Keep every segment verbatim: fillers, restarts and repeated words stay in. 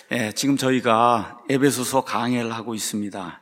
예, 지금 저희가 에베소서 강해를 하고 있습니다.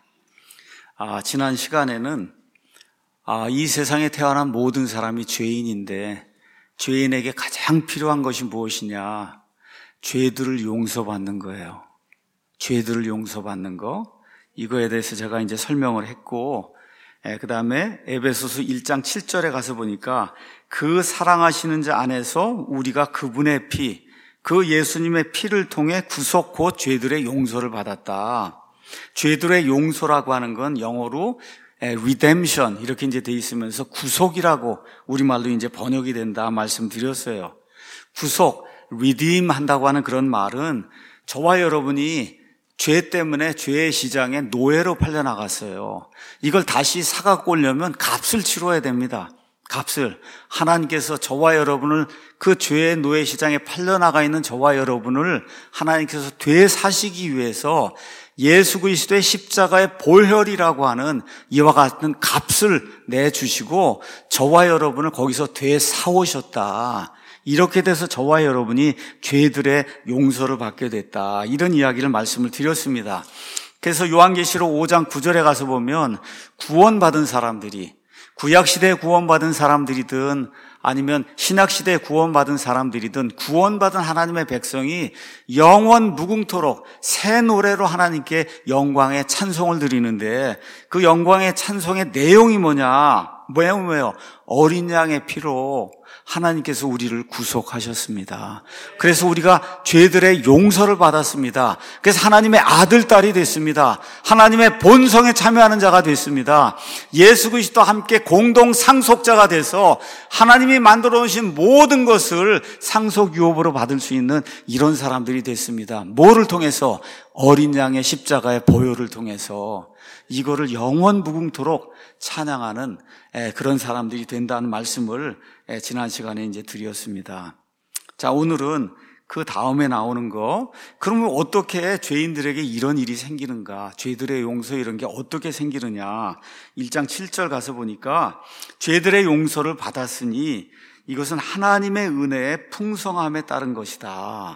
아, 지난 시간에는 아, 이 세상에 태어난 모든 사람이 죄인인데 죄인에게 가장 필요한 것이 무엇이냐? 죄들을 용서받는 거예요. 죄들을 용서받는 거. 이거에 대해서 제가 이제 설명을 했고, 예, 그 다음에 에베소서 일 장 칠 절에 가서 보니까 그 사랑하시는 자 안에서 우리가 그분의 피, 그 예수님의 피를 통해 구속 곧 죄들의 용서를 받았다. 죄들의 용서라고 하는 건 영어로 redemption 이렇게 이제 돼 있으면서 구속이라고 우리말로 이제 번역이 된다 말씀드렸어요. 구속, redeem 한다고 하는 그런 말은 저와 여러분이 죄 때문에 죄의 시장에 노예로 팔려나갔어요. 이걸 다시 사갖고 오려면 값을 치러야 됩니다. 값을. 하나님께서 저와 여러분을 그 죄의 노예 시장에 팔려나가 있는 저와 여러분을 하나님께서 되사시기 위해서 예수 그리스도의 십자가의 보혈이라고 하는 이와 같은 값을 내주시고 저와 여러분을 거기서 되사오셨다. 이렇게 돼서 저와 여러분이 죄들의 용서를 받게 됐다. 이런 이야기를 말씀을 드렸습니다. 그래서 요한계시록 오 장 구 절에 가서 보면 구원받은 사람들이 구약시대에 구원받은 사람들이든 아니면 신약시대에 구원받은 사람들이든 구원받은 하나님의 백성이 영원 무궁토록 새 노래로 하나님께 영광의 찬송을 드리는데 그 영광의 찬송의 내용이 뭐냐? 뭐예요? 뭐예요? 어린 양의 피로 하나님께서 우리를 구속하셨습니다. 그래서 우리가 죄들의 용서를 받았습니다. 그래서 하나님의 아들, 딸이 됐습니다. 하나님의 본성에 참여하는 자가 됐습니다. 예수 그리스도와 함께 공동 상속자가 돼서 하나님이 만들어 놓으신 모든 것을 상속 유업으로 받을 수 있는 이런 사람들이 됐습니다. 뭐를 통해서? 어린 양의 십자가의 보혈을 통해서 이거를 영원 무궁토록 찬양하는 그런 사람들이 된다는 말씀을 지난 시간에 이제 드렸습니다. 자, 오늘은 그 다음에 나오는 거, 그러면 어떻게 죄인들에게 이런 일이 생기는가? 죄들의 용서 이런 게 어떻게 생기느냐? 일 장 칠 절 가서 보니까 죄들의 용서를 받았으니 이것은 하나님의 은혜의 풍성함에 따른 것이다.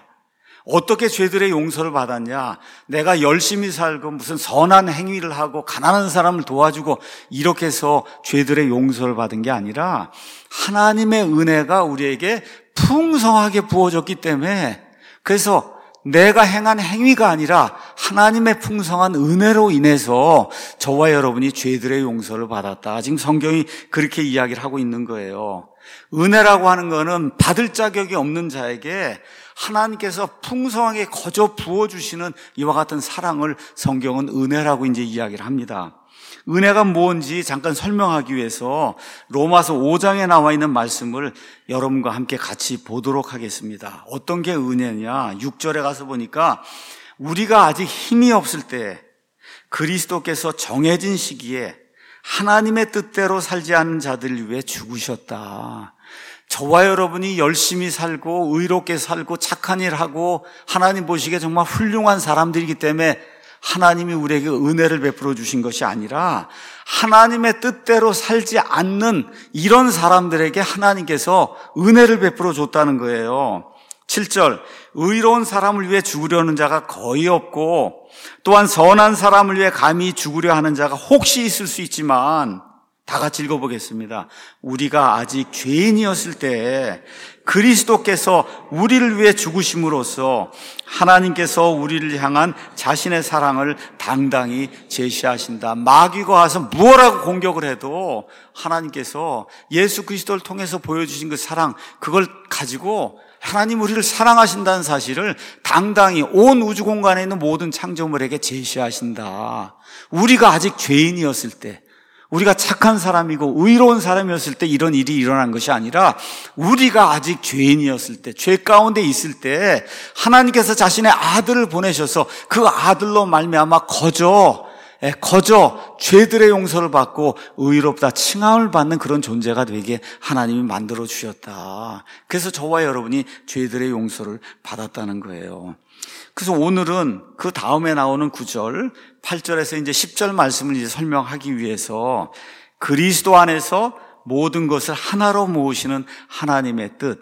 어떻게 죄들의 용서를 받았냐? 내가 열심히 살고 무슨 선한 행위를 하고 가난한 사람을 도와주고 이렇게 해서 죄들의 용서를 받은 게 아니라 하나님의 은혜가 우리에게 풍성하게 부어졌기 때문에, 그래서 내가 행한 행위가 아니라 하나님의 풍성한 은혜로 인해서 저와 여러분이 죄들의 용서를 받았다. 지금 성경이 그렇게 이야기를 하고 있는 거예요. 은혜라고 하는 거는 받을 자격이 없는 자에게 하나님께서 풍성하게 거저 부어주시는 이와 같은 사랑을 성경은 은혜라고 이제 이야기를 합니다. 은혜가 뭔지 잠깐 설명하기 위해서 로마서 오 장에 나와 있는 말씀을 여러분과 함께 같이 보도록 하겠습니다. 어떤 게 은혜냐? 육 절에 가서 보니까 우리가 아직 힘이 없을 때 그리스도께서 정해진 시기에 하나님의 뜻대로 살지 않는 자들을 위해 죽으셨다. 저와 여러분이 열심히 살고 의롭게 살고 착한 일 하고 하나님 보시기에 정말 훌륭한 사람들이기 때문에 하나님이 우리에게 은혜를 베풀어 주신 것이 아니라 하나님의 뜻대로 살지 않는 이런 사람들에게 하나님께서 은혜를 베풀어 줬다는 거예요. 칠 절, 의로운 사람을 위해 죽으려는 자가 거의 없고 또한 선한 사람을 위해 감히 죽으려 하는 자가 혹시 있을 수 있지만, 다 같이 읽어보겠습니다. 우리가 아직 죄인이었을 때 그리스도께서 우리를 위해 죽으심으로써 하나님께서 우리를 향한 자신의 사랑을 당당히 제시하신다. 마귀가 와서 무엇라고 공격을 해도 하나님께서 예수 그리스도를 통해서 보여주신 그 사랑, 그걸 가지고 하나님 우리를 사랑하신다는 사실을 당당히 온 우주 공간에 있는 모든 창조물에게 제시하신다. 우리가 아직 죄인이었을 때, 우리가 착한 사람이고 의로운 사람이었을 때 이런 일이 일어난 것이 아니라 우리가 아직 죄인이었을 때, 죄 가운데 있을 때 하나님께서 자신의 아들을 보내셔서 그 아들로 말미암아 거저 거저 죄들의 용서를 받고 의롭다 칭함을 받는 그런 존재가 되게 하나님이 만들어 주셨다. 그래서 저와 여러분이 죄들의 용서를 받았다는 거예요. 그래서 오늘은 그 다음에 나오는 구 절, 팔 절에서 이제 십 절 말씀을 이제 설명하기 위해서 그리스도 안에서 모든 것을 하나로 모으시는 하나님의 뜻,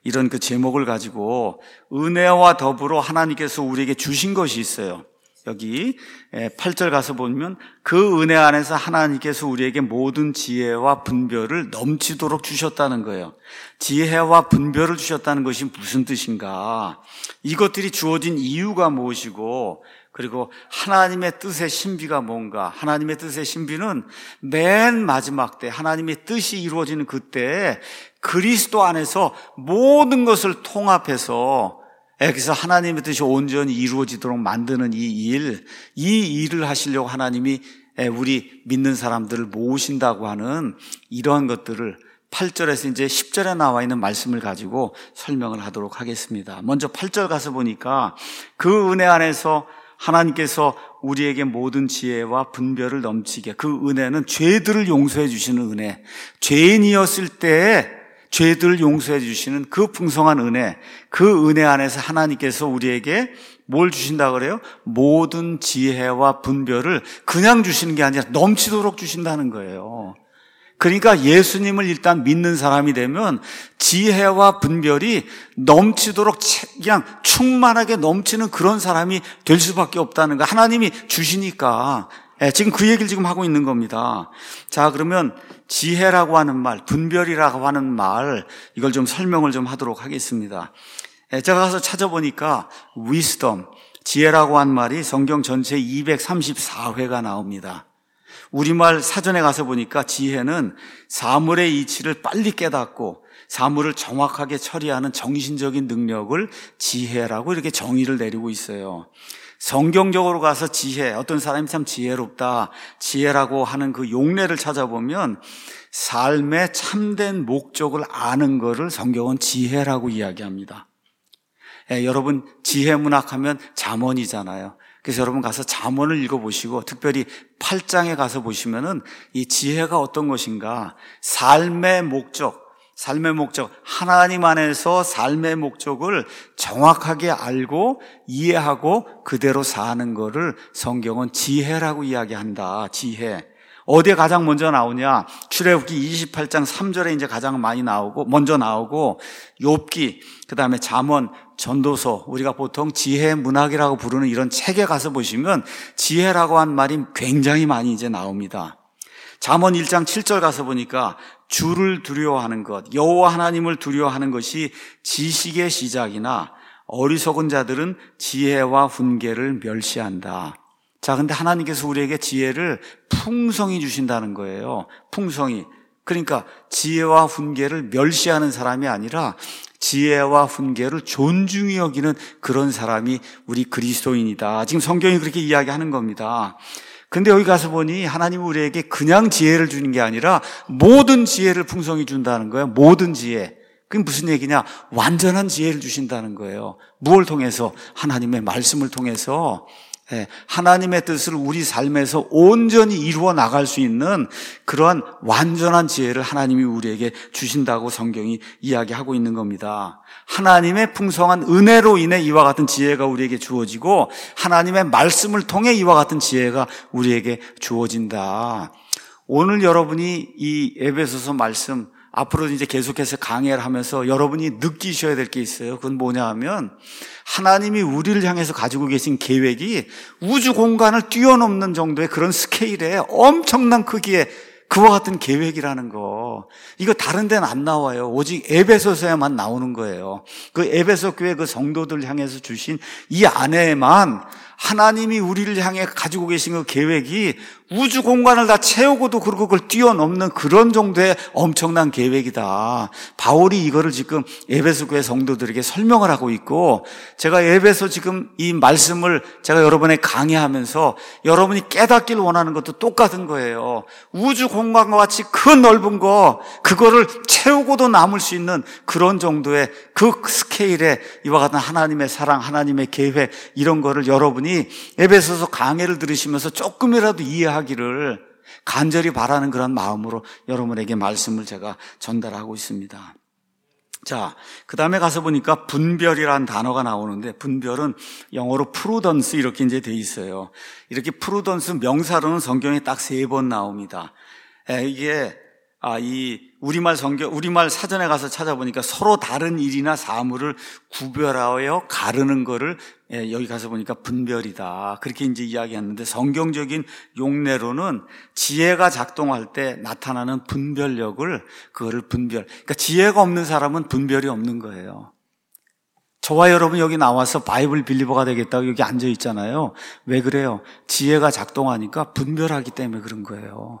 이런 그 제목을 가지고 은혜와 더불어 하나님께서 우리에게 주신 것이 있어요. 여기 팔 절 가서 보면 그 은혜 안에서 하나님께서 우리에게 모든 지혜와 분별을 넘치도록 주셨다는 거예요. 지혜와 분별을 주셨다는 것이 무슨 뜻인가? 이것들이 주어진 이유가 무엇이고, 그리고 하나님의 뜻의 신비가 뭔가? 하나님의 뜻의 신비는 맨 마지막 때 하나님의 뜻이 이루어지는 그때 그리스도 안에서 모든 것을 통합해서 그래서 하나님의 뜻이 온전히 이루어지도록 만드는 이 일, 이 일을 하시려고 하나님이 우리 믿는 사람들을 모으신다고 하는 이러한 것들을 팔 절에서 이제 십 절에 나와 있는 말씀을 가지고 설명을 하도록 하겠습니다. 먼저 팔 절 가서 보니까 그 은혜 안에서 하나님께서 우리에게 모든 지혜와 분별을 넘치게, 그 은혜는 죄들을 용서해 주시는 은혜, 죄인이었을 때에 죄들을 용서해 주시는 그 풍성한 은혜, 그 은혜 안에서 하나님께서 우리에게 뭘 주신다 그래요? 모든 지혜와 분별을 그냥 주시는 게 아니라 넘치도록 주신다는 거예요. 그러니까 예수님을 일단 믿는 사람이 되면 지혜와 분별이 넘치도록 그냥 충만하게 넘치는 그런 사람이 될 수밖에 없다는 거. 하나님이 주시니까. 예, 지금 그 얘기를 지금 하고 있는 겁니다. 자, 그러면 지혜라고 하는 말, 분별이라고 하는 말, 이걸 좀 설명을 좀 하도록 하겠습니다. 예, 제가 가서 찾아보니까 wisdom, 지혜라고 한 말이 성경 전체 이백삼십사 회가 나옵니다. 우리말 사전에 가서 보니까 지혜는 사물의 이치를 빨리 깨닫고 사물을 정확하게 처리하는 정신적인 능력을 지혜라고 이렇게 정의를 내리고 있어요. 성경적으로 가서 지혜, 어떤 사람이 참 지혜롭다, 지혜라고 하는 그 용례를 찾아보면 삶의 참된 목적을 아는 것을 성경은 지혜라고 이야기합니다. 예, 여러분 지혜 문학 하면 잠언이잖아요. 그래서 여러분 가서 잠언을 읽어보시고 특별히 팔 장에 가서 보시면은 이 지혜가 어떤 것인가, 삶의 목적, 삶의 목적, 하나님 안에서 삶의 목적을 정확하게 알고 이해하고 그대로 사는 것을 성경은 지혜라고 이야기한다. 지혜. 어디에 가장 먼저 나오냐? 출애굽기 이십팔 장 삼 절에 이제 가장 많이 나오고, 먼저 나오고, 욥기, 그 다음에 잠언, 전도서, 우리가 보통 지혜 문학이라고 부르는 이런 책에 가서 보시면 지혜라고 한 말이 굉장히 많이 이제 나옵니다. 잠언 일 장 칠 절 가서 보니까 주를 두려워하는 것, 여호와 하나님을 두려워하는 것이 지식의 시작이나 어리석은 자들은 지혜와 훈계를 멸시한다. 자, 근데 하나님께서 우리에게 지혜를 풍성히 주신다는 거예요. 풍성히. 그러니까 지혜와 훈계를 멸시하는 사람이 아니라 지혜와 훈계를 존중히 여기는 그런 사람이 우리 그리스도인이다. 지금 성경이 그렇게 이야기하는 겁니다. 근데 여기 가서 보니 하나님은 우리에게 그냥 지혜를 주는 게 아니라 모든 지혜를 풍성히 준다는 거예요. 모든 지혜. 그게 무슨 얘기냐? 완전한 지혜를 주신다는 거예요. 무엇을 통해서? 하나님의 말씀을 통해서 하나님의 뜻을 우리 삶에서 온전히 이루어 나갈 수 있는 그러한 완전한 지혜를 하나님이 우리에게 주신다고 성경이 이야기하고 있는 겁니다. 하나님의 풍성한 은혜로 인해 이와 같은 지혜가 우리에게 주어지고 하나님의 말씀을 통해 이와 같은 지혜가 우리에게 주어진다. 오늘 여러분이 이 에베소서 말씀 앞으로 이제 계속해서 강해를 하면서 여러분이 느끼셔야 될 게 있어요. 그건 뭐냐 하면 하나님이 우리를 향해서 가지고 계신 계획이 우주 공간을 뛰어넘는 정도의 그런 스케일의 엄청난 크기의 그와 같은 계획이라는 거. 이거 다른 데는 안 나와요. 오직 에베소서에만 나오는 거예요. 그 에베소 교회 그 성도들 향해서 주신 이 안에만 하나님이 우리를 향해 가지고 계신 그 계획이 우주 공간을 다 채우고도 그리고 그걸 뛰어넘는 그런 정도의 엄청난 계획이다. 바울이 이거를 지금 에베소 교회 성도들에게 설명을 하고 있고, 제가 에베소 지금 이 말씀을 제가 여러분에 강의하면서 여러분이 깨닫기를 원하는 것도 똑같은 거예요. 우주 공간과 같이 그 넓은 거, 그거를 채우고도 남을 수 있는 그런 정도의 그 스케일의 이와 같은 하나님의 사랑, 하나님의 계획, 이런 거를 여러분이 에베소서 강해를 들으시면서 조금이라도 이해하기를 간절히 바라는 그런 마음으로 여러분에게 말씀을 제가 전달하고 있습니다. 자, 그 다음에 가서 보니까 분별이라는 단어가 나오는데, 분별은 영어로 프루던스 이렇게 이제 돼 있어요. 이렇게 프루던스 명사로는 성경에 딱 세 번 나옵니다. 이게 아, 이 우리말 성경, 우리말 사전에 가서 찾아보니까 서로 다른 일이나 사물을 구별하여 가르는 거를 예, 여기 가서 보니까 분별이다. 그렇게 이제 이야기했는데 성경적인 용례로는 지혜가 작동할 때 나타나는 분별력을 그거를 분별. 그러니까 지혜가 없는 사람은 분별이 없는 거예요. 저와 여러분 여기 나와서 바이블 빌리버가 되겠다고 여기 앉아 있잖아요. 왜 그래요? 지혜가 작동하니까 분별하기 때문에 그런 거예요.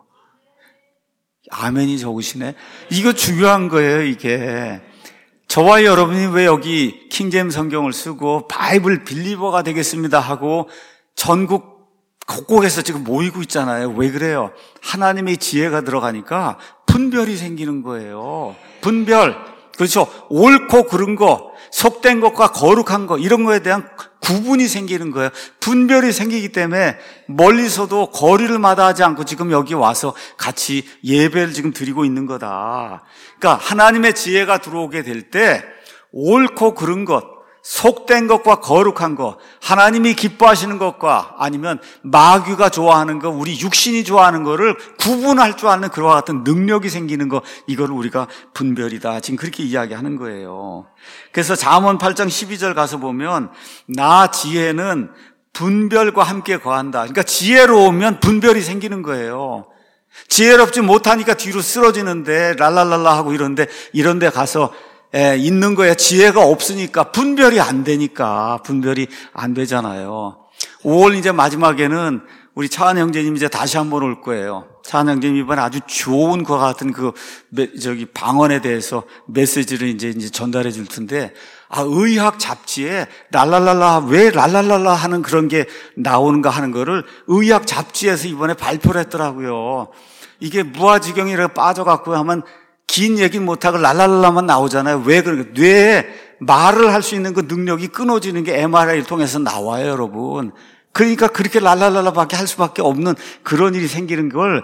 아멘이 적으시네. 이거 중요한 거예요, 이게. 저와 여러분이 왜 여기 킹제임 성경을 쓰고 바이블 빌리버가 되겠습니다 하고 전국 곳곳에서 지금 모이고 있잖아요. 왜 그래요? 하나님의 지혜가 들어가니까 분별이 생기는 거예요. 분별. 그렇죠. 옳고 그른 거, 속된 것과 거룩한 거, 이런 거에 대한 구분이 생기는 거예요. 분별이 생기기 때문에 멀리서도 거리를 마다하지 않고 지금 여기 와서 같이 예배를 지금 드리고 있는 거다. 그러니까 하나님의 지혜가 들어오게 될 때 옳고 그른 것, 속된 것과 거룩한 것, 하나님이 기뻐하시는 것과 아니면 마귀가 좋아하는 것, 우리 육신이 좋아하는 것을 구분할 줄 아는 그와 같은 능력이 생기는 것, 이걸 우리가 분별이다. 지금 그렇게 이야기하는 거예요. 그래서 잠언 팔 장 십이 절 가서 보면 나 지혜는 분별과 함께 거한다. 그러니까 지혜로우면 분별이 생기는 거예요. 지혜롭지 못하니까 뒤로 쓰러지는데 랄랄랄라 하고 이런데 이런 데 가서 예, 있는 거예요. 지혜가 없으니까 분별이 안 되니까 분별이 안 되잖아요. 오월 이제 마지막에는 우리 차한 형제님 이제 다시 한번 올 거예요. 차한 형제님 이번에 아주 좋은 것 같은 그 저기 방언에 대해서 메시지를 이제 이제 전달해 줄 텐데, 아 의학 잡지에 랄랄랄라 왜 랄랄랄라 하는 그런 게 나오는가 하는 거를 의학 잡지에서 이번에 발표를 했더라고요. 이게 무아지경이라고 빠져갖고 하면 긴 얘기 못하고 랄랄랄라만 나오잖아요. 왜 그런가? 뇌에 말을 할 수 있는 그 능력이 끊어지는 게 엠알아이를 통해서 나와요, 여러분. 그러니까 그렇게 랄랄랄라밖에 할 수밖에 없는 그런 일이 생기는 걸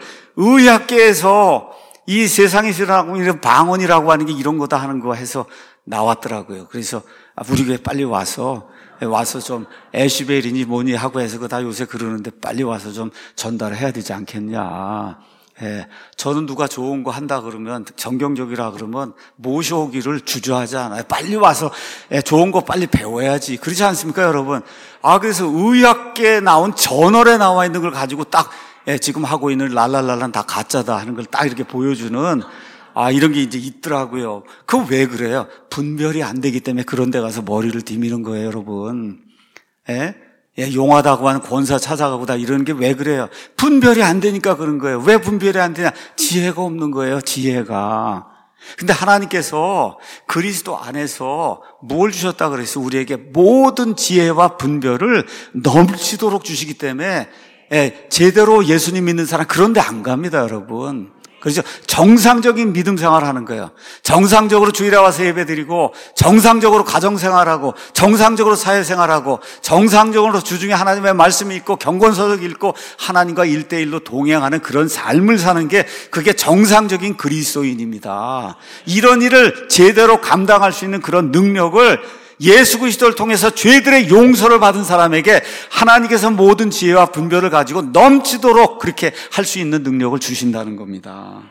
의학계에서 이 세상에서 일어나고 있는 방언이라고 하는 게 이런 거다 하는 거 해서 나왔더라고요. 그래서 우리 교회 빨리 와서 와서 좀 에시벨이니 뭐니 하고 해서 그 다 요새 그러는데 빨리 와서 좀 전달을 해야 되지 않겠냐. 예, 저는 누가 좋은 거 한다 그러면 정경적이라 그러면 모셔오기를 주저하지 않아요. 빨리 와서 예, 좋은 거 빨리 배워야지. 그렇지 않습니까, 여러분? 아, 그래서 의학계에 나온 저널에 나와 있는 걸 가지고 딱 예, 지금 하고 있는 랄랄랄란 다 가짜다 하는 걸 딱 이렇게 보여주는 아, 이런 게 이제 있더라고요. 그거 왜 그래요? 분별이 안 되기 때문에 그런 데 가서 머리를 디미는 거예요, 여러분. 예? 예, 용하다고 하는 권사 찾아가고 다 이러는 게 왜 그래요? 분별이 안 되니까 그런 거예요. 왜 분별이 안 되냐? 지혜가 없는 거예요, 지혜가. 근데 하나님께서 그리스도 안에서 뭘 주셨다 그랬어요? 우리에게 모든 지혜와 분별을 넘치도록 주시기 때문에 예, 제대로 예수님 믿는 사람 그런 데 안 갑니다, 여러분. 그래서 정상적인 믿음 생활을 하는 거예요. 정상적으로 주일에 와서 예배드리고 정상적으로 가정생활하고 정상적으로 사회생활하고 정상적으로 주중에 하나님의 말씀이 있고 경건서적 읽고 하나님과 일대일로 동행하는 그런 삶을 사는 게 그게 정상적인 그리스도인입니다. 이런 일을 제대로 감당할 수 있는 그런 능력을 예수 그리스도를 통해서 죄들의 용서를 받은 사람에게 하나님께서 모든 지혜와 분별을 가지고 넘치도록 그렇게 할 수 있는 능력을 주신다는 겁니다.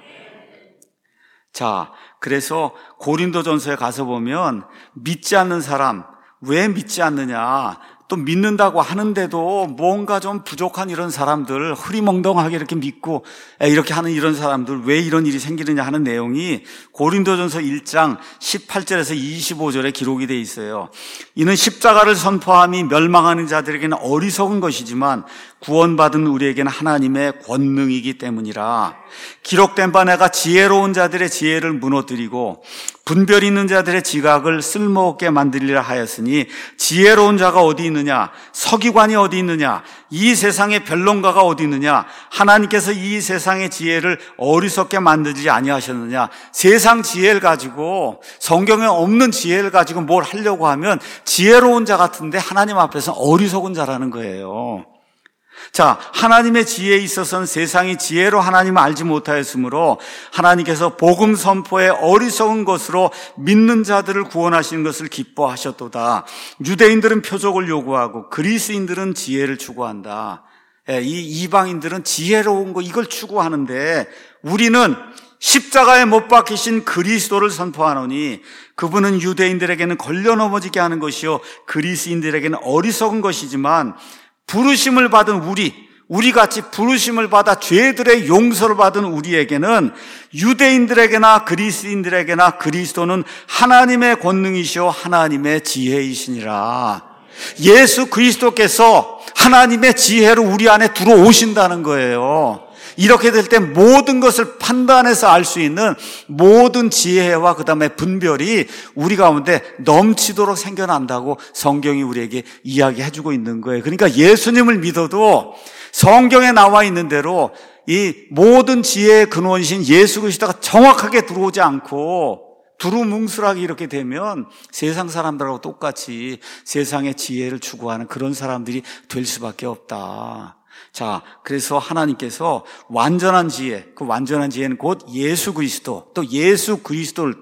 자, 그래서 고린도전서에 가서 보면 믿지 않는 사람, 왜 믿지 않느냐? 또 믿는다고 하는데도 뭔가 좀 부족한 이런 사람들, 흐리멍덩하게 이렇게 믿고 이렇게 하는 이런 사람들 왜 이런 일이 생기느냐 하는 내용이 고린도전서 일 장 십팔 절에서 이십오 절에 기록이 되어 있어요. 이는 십자가를 선포함이 멸망하는 자들에게는 어리석은 것이지만 구원받은 우리에게는 하나님의 권능이기 때문이라. 기록된 바 내가 지혜로운 자들의 지혜를 무너뜨리고 분별 있는 자들의 지각을 쓸모없게 만들리라 하였으니 지혜로운 자가 어디 있느냐? 서기관이 어디 있느냐? 이 세상의 변론가가 어디 있느냐? 하나님께서 이 세상의 지혜를 어리석게 만들지 아니하셨느냐? 세상 지혜를 가지고 성경에 없는 지혜를 가지고 뭘 하려고 하면 지혜로운 자 같은데 하나님 앞에서 어리석은 자라는 거예요. 자, 하나님의 지혜에 있어서는 세상이 지혜로 하나님을 알지 못하였으므로 하나님께서 복음 선포에 어리석은 것으로 믿는 자들을 구원하시는 것을 기뻐하셨도다. 유대인들은 표적을 요구하고 그리스인들은 지혜를 추구한다. 이 이방인들은 지혜로운 거 이걸 추구하는데 우리는 십자가에 못 박히신 그리스도를 선포하노니 그분은 유대인들에게는 걸려 넘어지게 하는 것이요 그리스인들에게는 어리석은 것이지만 부르심을 받은 우리, 우리같이 부르심을 받아 죄들의 용서를 받은 우리에게는 유대인들에게나 그리스인들에게나 그리스도는 하나님의 권능이시오 하나님의 지혜이시니라. 예수 그리스도께서 하나님의 지혜로 우리 안에 들어오신다는 거예요. 이렇게 될 때 모든 것을 판단해서 알 수 있는 모든 지혜와 그 다음에 분별이 우리 가운데 넘치도록 생겨난다고 성경이 우리에게 이야기해주고 있는 거예요. 그러니까 예수님을 믿어도 성경에 나와 있는 대로 이 모든 지혜의 근원이신 예수 그리스도가 정확하게 들어오지 않고 두루뭉술하게 이렇게 되면 세상 사람들하고 똑같이 세상의 지혜를 추구하는 그런 사람들이 될 수밖에 없다. 자, 그래서 하나님께서 완전한 지혜, 그 완전한 지혜는 곧 예수 그리스도, 또 예수 그리스도를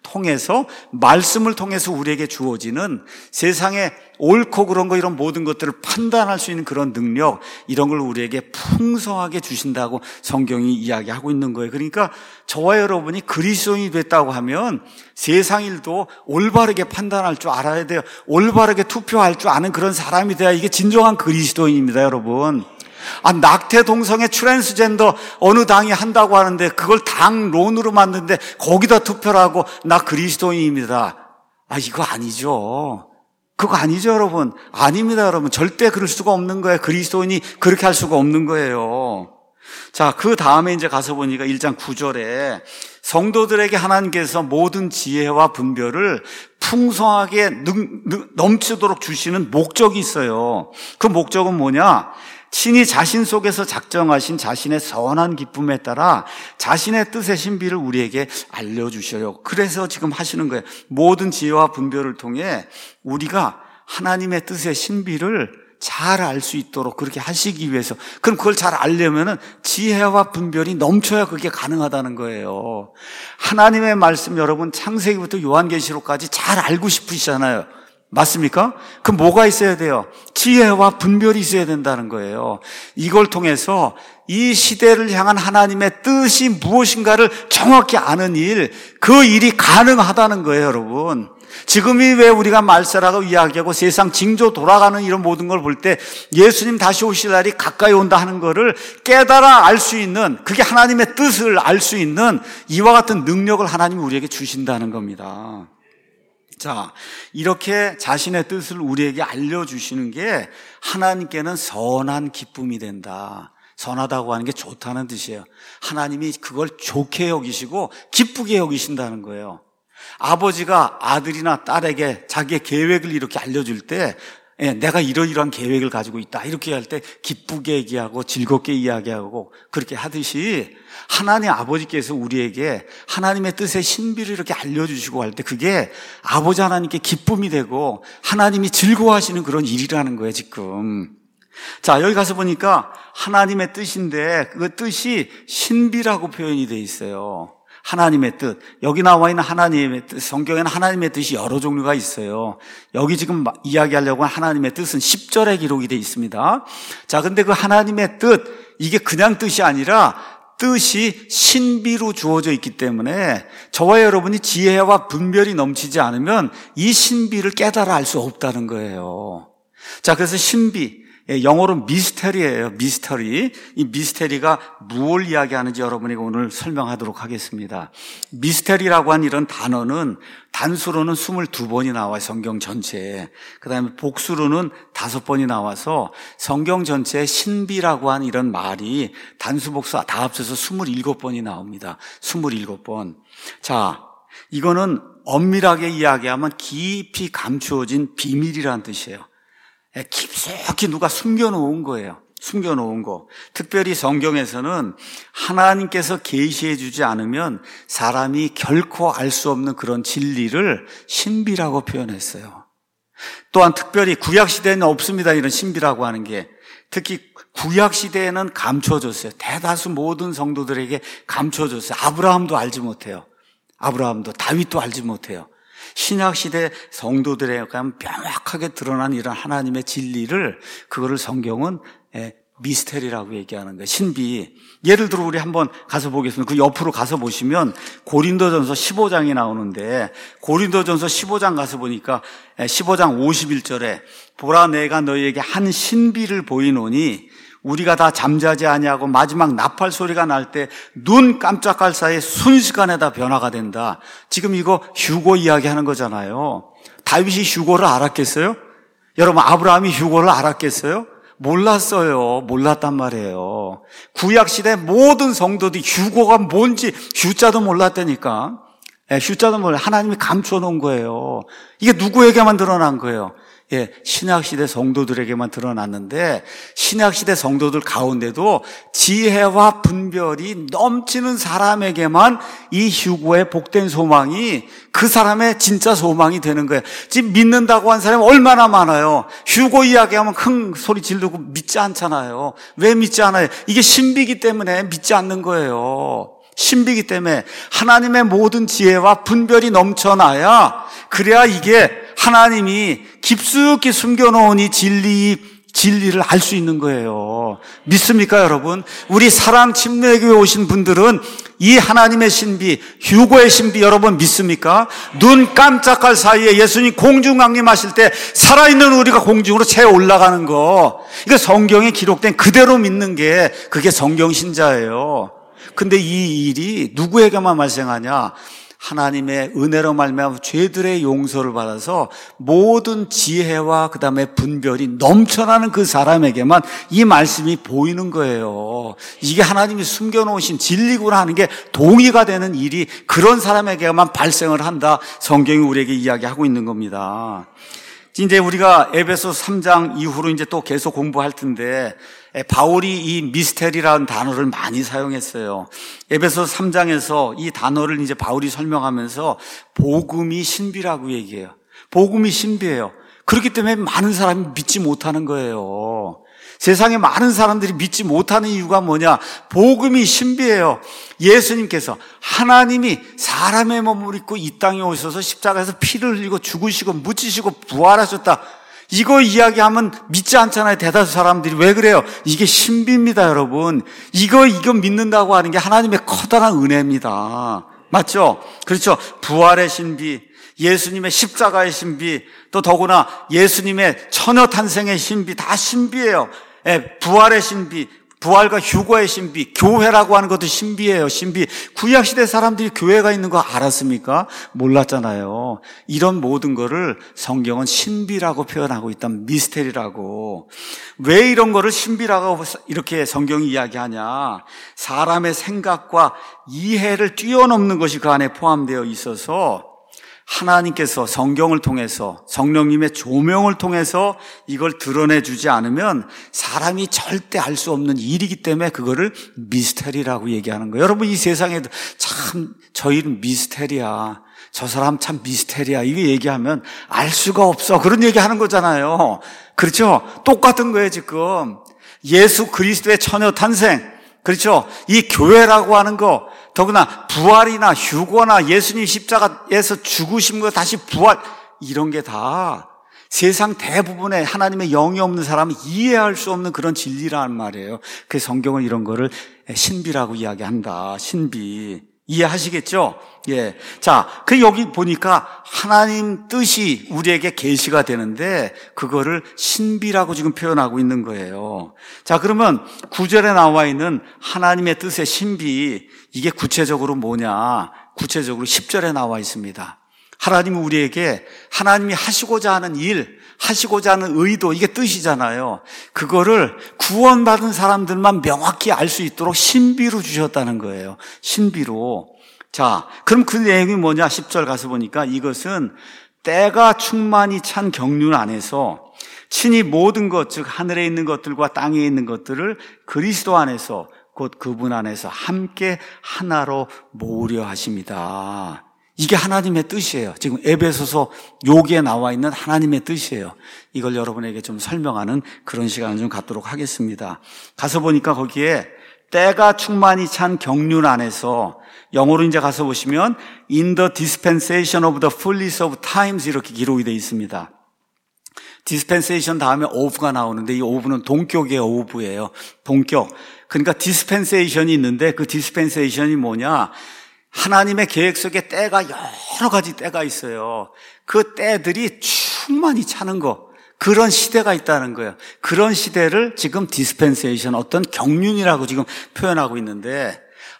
통해서 말씀을 통해서 우리에게 주어지는 세상에 옳고 그런 거 이런 모든 것들을 판단할 수 있는 그런 능력, 이런 걸 우리에게 풍성하게 주신다고 성경이 이야기하고 있는 거예요. 그러니까 저와 여러분이 그리스도인이 됐다고 하면 세상 일도 올바르게 판단할 줄 알아야 돼요. 올바르게 투표할 줄 아는 그런 사람이 돼야 이게 진정한 그리스도인입니다, 여러분. 아, 낙태 동성애 트랜스젠더 어느 당이 한다고 하는데 그걸 당론으로 만드는데 거기다 투표를 하고 나 그리스도인입니다. 아, 이거 아니죠. 그거 아니죠, 여러분. 아닙니다, 여러분. 절대 그럴 수가 없는 거예요. 그리스도인이 그렇게 할 수가 없는 거예요. 자, 그 다음에 이제 가서 보니까 일 장 구 절에 성도들에게 하나님께서 모든 지혜와 분별을 풍성하게 능, 능, 넘치도록 주시는 목적이 있어요. 그 목적은 뭐냐? 신이 자신 속에서 작정하신 자신의 선한 기쁨에 따라 자신의 뜻의 신비를 우리에게 알려주셔요. 그래서 지금 하시는 거예요. 모든 지혜와 분별을 통해 우리가 하나님의 뜻의 신비를 잘 알 수 있도록 그렇게 하시기 위해서. 그럼 그걸 잘 알려면은 지혜와 분별이 넘쳐야 그게 가능하다는 거예요. 하나님의 말씀 여러분 창세기부터 요한계시록까지 잘 알고 싶으시잖아요. 맞습니까? 그럼 뭐가 있어야 돼요? 지혜와 분별이 있어야 된다는 거예요. 이걸 통해서 이 시대를 향한 하나님의 뜻이 무엇인가를 정확히 아는 일, 그 일이 가능하다는 거예요, 여러분. 지금이 왜 우리가 말세라고 이야기하고 세상 징조 돌아가는 이런 모든 걸 볼 때 예수님 다시 오실 날이 가까이 온다 하는 거를 깨달아 알 수 있는, 그게 하나님의 뜻을 알 수 있는 이와 같은 능력을 하나님이 우리에게 주신다는 겁니다. 자, 이렇게 자신의 뜻을 우리에게 알려주시는 게 하나님께는 선한 기쁨이 된다. 선하다고 하는 게 좋다는 뜻이에요. 하나님이 그걸 좋게 여기시고 기쁘게 여기신다는 거예요. 아버지가 아들이나 딸에게 자기의 계획을 이렇게 알려줄 때 예, 내가 이러이러한 계획을 가지고 있다 이렇게 할 때 기쁘게 얘기하고 즐겁게 이야기하고 그렇게 하듯이 하나님 아버지께서 우리에게 하나님의 뜻의 신비를 이렇게 알려주시고 할 때 그게 아버지 하나님께 기쁨이 되고 하나님이 즐거워하시는 그런 일이라는 거예요, 지금. 자, 여기 가서 보니까 하나님의 뜻인데 그 뜻이 신비라고 표현이 되어 있어요. 하나님의 뜻. 여기 나와 있는 하나님의 뜻, 성경에는 하나님의 뜻이 여러 종류가 있어요. 여기 지금 이야기하려고 한 하나님의 뜻은 십 절에 기록이 되어 있습니다. 자, 근데 그 하나님의 뜻, 이게 그냥 뜻이 아니라 뜻이 신비로 주어져 있기 때문에 저와 여러분이 지혜와 분별이 넘치지 않으면 이 신비를 깨달아 알 수 없다는 거예요. 자, 그래서 신비. 영어로 미스터리예요. 미스터리. 이 미스터리가 무엇을 이야기하는지 여러분에게 오늘 설명하도록 하겠습니다. 미스터리라고 한 이런 단어는 단수로는 이십이 번이 나와요. 성경 전체에. 그다음에 복수로는 다섯 번이 나와서 성경 전체에 신비라고 한 이런 말이 단수 복수 다 합쳐서 이십칠 번이 나옵니다. 이십칠 번. 자, 이거는 엄밀하게 이야기하면 깊이 감추어진 비밀이라는 뜻이에요. 깊숙이 누가 숨겨놓은 거예요. 숨겨놓은 거. 특별히 성경에서는 하나님께서 계시해 주지 않으면 사람이 결코 알 수 없는 그런 진리를 신비라고 표현했어요. 또한 특별히 구약시대에는 없습니다. 이런 신비라고 하는 게. 특히 구약시대에는 감춰졌어요. 대다수 모든 성도들에게 감춰졌어요. 아브라함도 알지 못해요. 아브라함도, 다윗도 알지 못해요. 신약시대 성도들에 가면 명확하게 드러난 이런 하나님의 진리를, 그거를 성경은 미스테리라고 얘기하는 거예요. 신비. 예를 들어 우리 한번 가서 보겠습니다. 그 옆으로 가서 보시면 고린도전서 십오 장이 나오는데 고린도전서 십오 장 가서 보니까 십오 장 오십일 절에 보라 내가 너희에게 한 신비를 보이노니 우리가 다 잠자지 아니하고 마지막 나팔 소리가 날 때 눈 깜짝할 사이에 순식간에 다 변화가 된다. 지금 이거 휴고 이야기하는 거잖아요. 다윗이 휴고를 알았겠어요? 여러분 아브라함이 휴고를 알았겠어요? 몰랐어요. 몰랐단 말이에요. 구약시대 모든 성도들이 휴고가 뭔지 휴자도 몰랐다니까. 예, 휴자도 몰라. 하나님이 감춰 놓은 거예요. 이게 누구에게만 드러난 거예요? 예, 신약시대 성도들에게만 드러났는데 신약시대 성도들 가운데도 지혜와 분별이 넘치는 사람에게만 이 휴고의 복된 소망이 그 사람의 진짜 소망이 되는 거예요. 지금 믿는다고 한 사람이 얼마나 많아요. 휴고 이야기하면 큰 소리 지르고 믿지 않잖아요. 왜 믿지 않아요? 이게 신비기 때문에 믿지 않는 거예요. 신비기 때문에 하나님의 모든 지혜와 분별이 넘쳐나야 그래야 이게 하나님이 깊숙이 숨겨놓은 이 진리, 진리를 알 수 있는 거예요. 믿습니까, 여러분? 우리 사랑 침례교회 오신 분들은 이 하나님의 신비, 휴고의 신비 여러분 믿습니까? 눈 깜짝할 사이에 예수님 공중 강림하실 때 살아있는 우리가 공중으로 채 올라가는 거. 이거 성경에 기록된 그대로 믿는 게 그게 성경 신자예요. 근데 이 일이 누구에게만 발생하냐? 하나님의 은혜로 말미암아 죄들의 용서를 받아서 모든 지혜와 그 다음에 분별이 넘쳐나는 그 사람에게만 이 말씀이 보이는 거예요. 이게 하나님이 숨겨놓으신 진리구나 하는 게 동의가 되는 일이 그런 사람에게만 발생을 한다. 성경이 우리에게 이야기하고 있는 겁니다. 이제 우리가 에베소 삼 장 이후로 이제 또 계속 공부할 텐데 바울이 이 미스테리라는 단어를 많이 사용했어요. 에베소 삼 장에서 이 단어를 이제 바울이 설명하면서 복음이 신비라고 얘기해요. 복음이 신비해요. 그렇기 때문에 많은 사람이 믿지 못하는 거예요. 세상에 많은 사람들이 믿지 못하는 이유가 뭐냐? 복음이 신비해요. 예수님께서 하나님이 사람의 몸을 입고 이 땅에 오셔서 십자가에서 피를 흘리고 죽으시고 묻히시고 부활하셨다. 이거 이야기하면 믿지 않잖아요. 대다수 사람들이. 왜 그래요? 이게 신비입니다, 여러분. 이거 이거 믿는다고 하는 게 하나님의 커다란 은혜입니다. 맞죠? 그렇죠. 부활의 신비, 예수님의 십자가의 신비, 또 더구나 예수님의 처녀 탄생의 신비, 다 신비예요. 예, 부활의 신비, 부활과 휴거의 신비, 교회라고 하는 것도 신비예요. 신비. 구약시대 사람들이 교회가 있는 거 알았습니까? 몰랐잖아요. 이런 모든 거를 성경은 신비라고 표현하고 있다. 미스테리라고. 왜 이런 거를 신비라고 이렇게 성경이 이야기하냐? 사람의 생각과 이해를 뛰어넘는 것이 그 안에 포함되어 있어서 하나님께서 성경을 통해서 성령님의 조명을 통해서 이걸 드러내주지 않으면 사람이 절대 알 수 없는 일이기 때문에 그거를 미스테리라고 얘기하는 거예요. 여러분 이 세상에도 참 저 일은 미스테리야. 저 사람 참 미스테리야. 이거 얘기하면 알 수가 없어. 그런 얘기하는 거잖아요. 그렇죠? 똑같은 거예요 지금. 예수 그리스도의 처녀 탄생. 그렇죠? 이 교회라고 하는 거 더구나 부활이나 휴거나 예수님 십자가에서 죽으신 거 다시 부활 이런 게 다 세상 대부분의 하나님의 영이 없는 사람은 이해할 수 없는 그런 진리라는 말이에요. 그 성경은 이런 거를 신비라고 이야기한다. 신비. 이해하시겠죠? 예. 자, 그 여기 보니까 하나님 뜻이 우리에게 계시가 되는데 그거를 신비라고 지금 표현하고 있는 거예요. 자, 그러면 구 절에 나와 있는 하나님의 뜻의 신비 이게 구체적으로 뭐냐? 구체적으로 십 절에 나와 있습니다. 하나님은 우리에게 하나님이 하시고자 하는 일, 하시고자 하는 의도, 이게 뜻이잖아요. 그거를 구원받은 사람들만 명확히 알 수 있도록 신비로 주셨다는 거예요. 신비로. 자, 그럼 그 내용이 뭐냐? 십 절 가서 보니까 이것은 때가 충만히 찬 경륜 안에서 친히 모든 것, 즉 하늘에 있는 것들과 땅에 있는 것들을 그리스도 안에서 곧 그분 안에서 함께 하나로 모으려 하십니다. 이게 하나님의 뜻이에요. 지금 에베소서 여기에 나와 있는 하나님의 뜻이에요. 이걸 여러분에게 좀 설명하는 그런 시간을 좀 갖도록 하겠습니다. 가서 보니까 거기에 때가 충만히 찬 경륜 안에서 영어로 이제 가서 보시면 In the dispensation of the fullness of times 이렇게 기록이 되어 있습니다. 디스펜세이션 다음에 오브가 나오는데 이 오브는 동격의 오브예요. 동격. 그러니까 디스펜세이션이 있는데 그 디스펜세이션이 뭐냐? 하나님의 계획 속에 때가 여러 가지 때가 있어요. 그 때들이 충만히 차는 거. 그런 시대가 있다는 거예요. 그런 시대를 지금 디스펜세이션, 어떤 경륜이라고 지금 표현하고 있는데,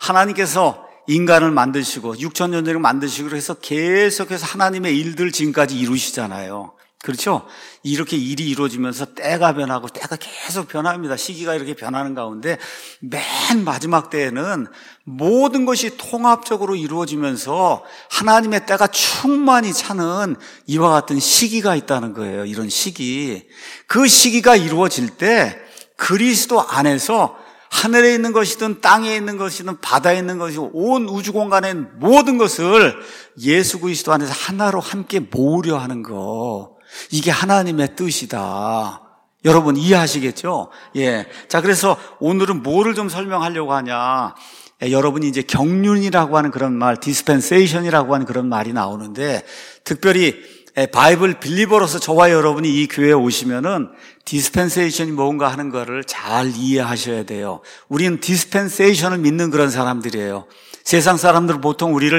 하나님께서 인간을 만드시고 육천 년 전에 만드시고 해서 계속해서 하나님의 일들 지금까지 이루시잖아요. 그렇죠? 이렇게 일이 이루어지면서 때가 변하고 때가 계속 변합니다. 시기가 이렇게 변하는 가운데 맨 마지막 때에는 모든 것이 통합적으로 이루어지면서 하나님의 때가 충만히 차는 이와 같은 시기가 있다는 거예요. 이런 시기. 그 시기가 이루어질 때 그리스도 안에서 하늘에 있는 것이든 땅에 있는 것이든 바다에 있는 것이든 온 우주 공간의 모든 것을 예수 그리스도 안에서 하나로 함께 모으려 하는 거. 이게 하나님의 뜻이다. 여러분 이해하시겠죠? 예. 자, 그래서 오늘은 뭐를 좀 설명하려고 하냐. 예, 여러분이 이제 경륜이라고 하는 그런 말, 디스펜세이션이라고 하는 그런 말이 나오는데, 특별히 예, 바이블 빌리버로서 저와 여러분이 이 교회에 오시면은 디스펜세이션이 뭔가 하는 거를 잘 이해하셔야 돼요. 우리는 디스펜세이션을 믿는 그런 사람들이에요. 세상 사람들은 보통 우리를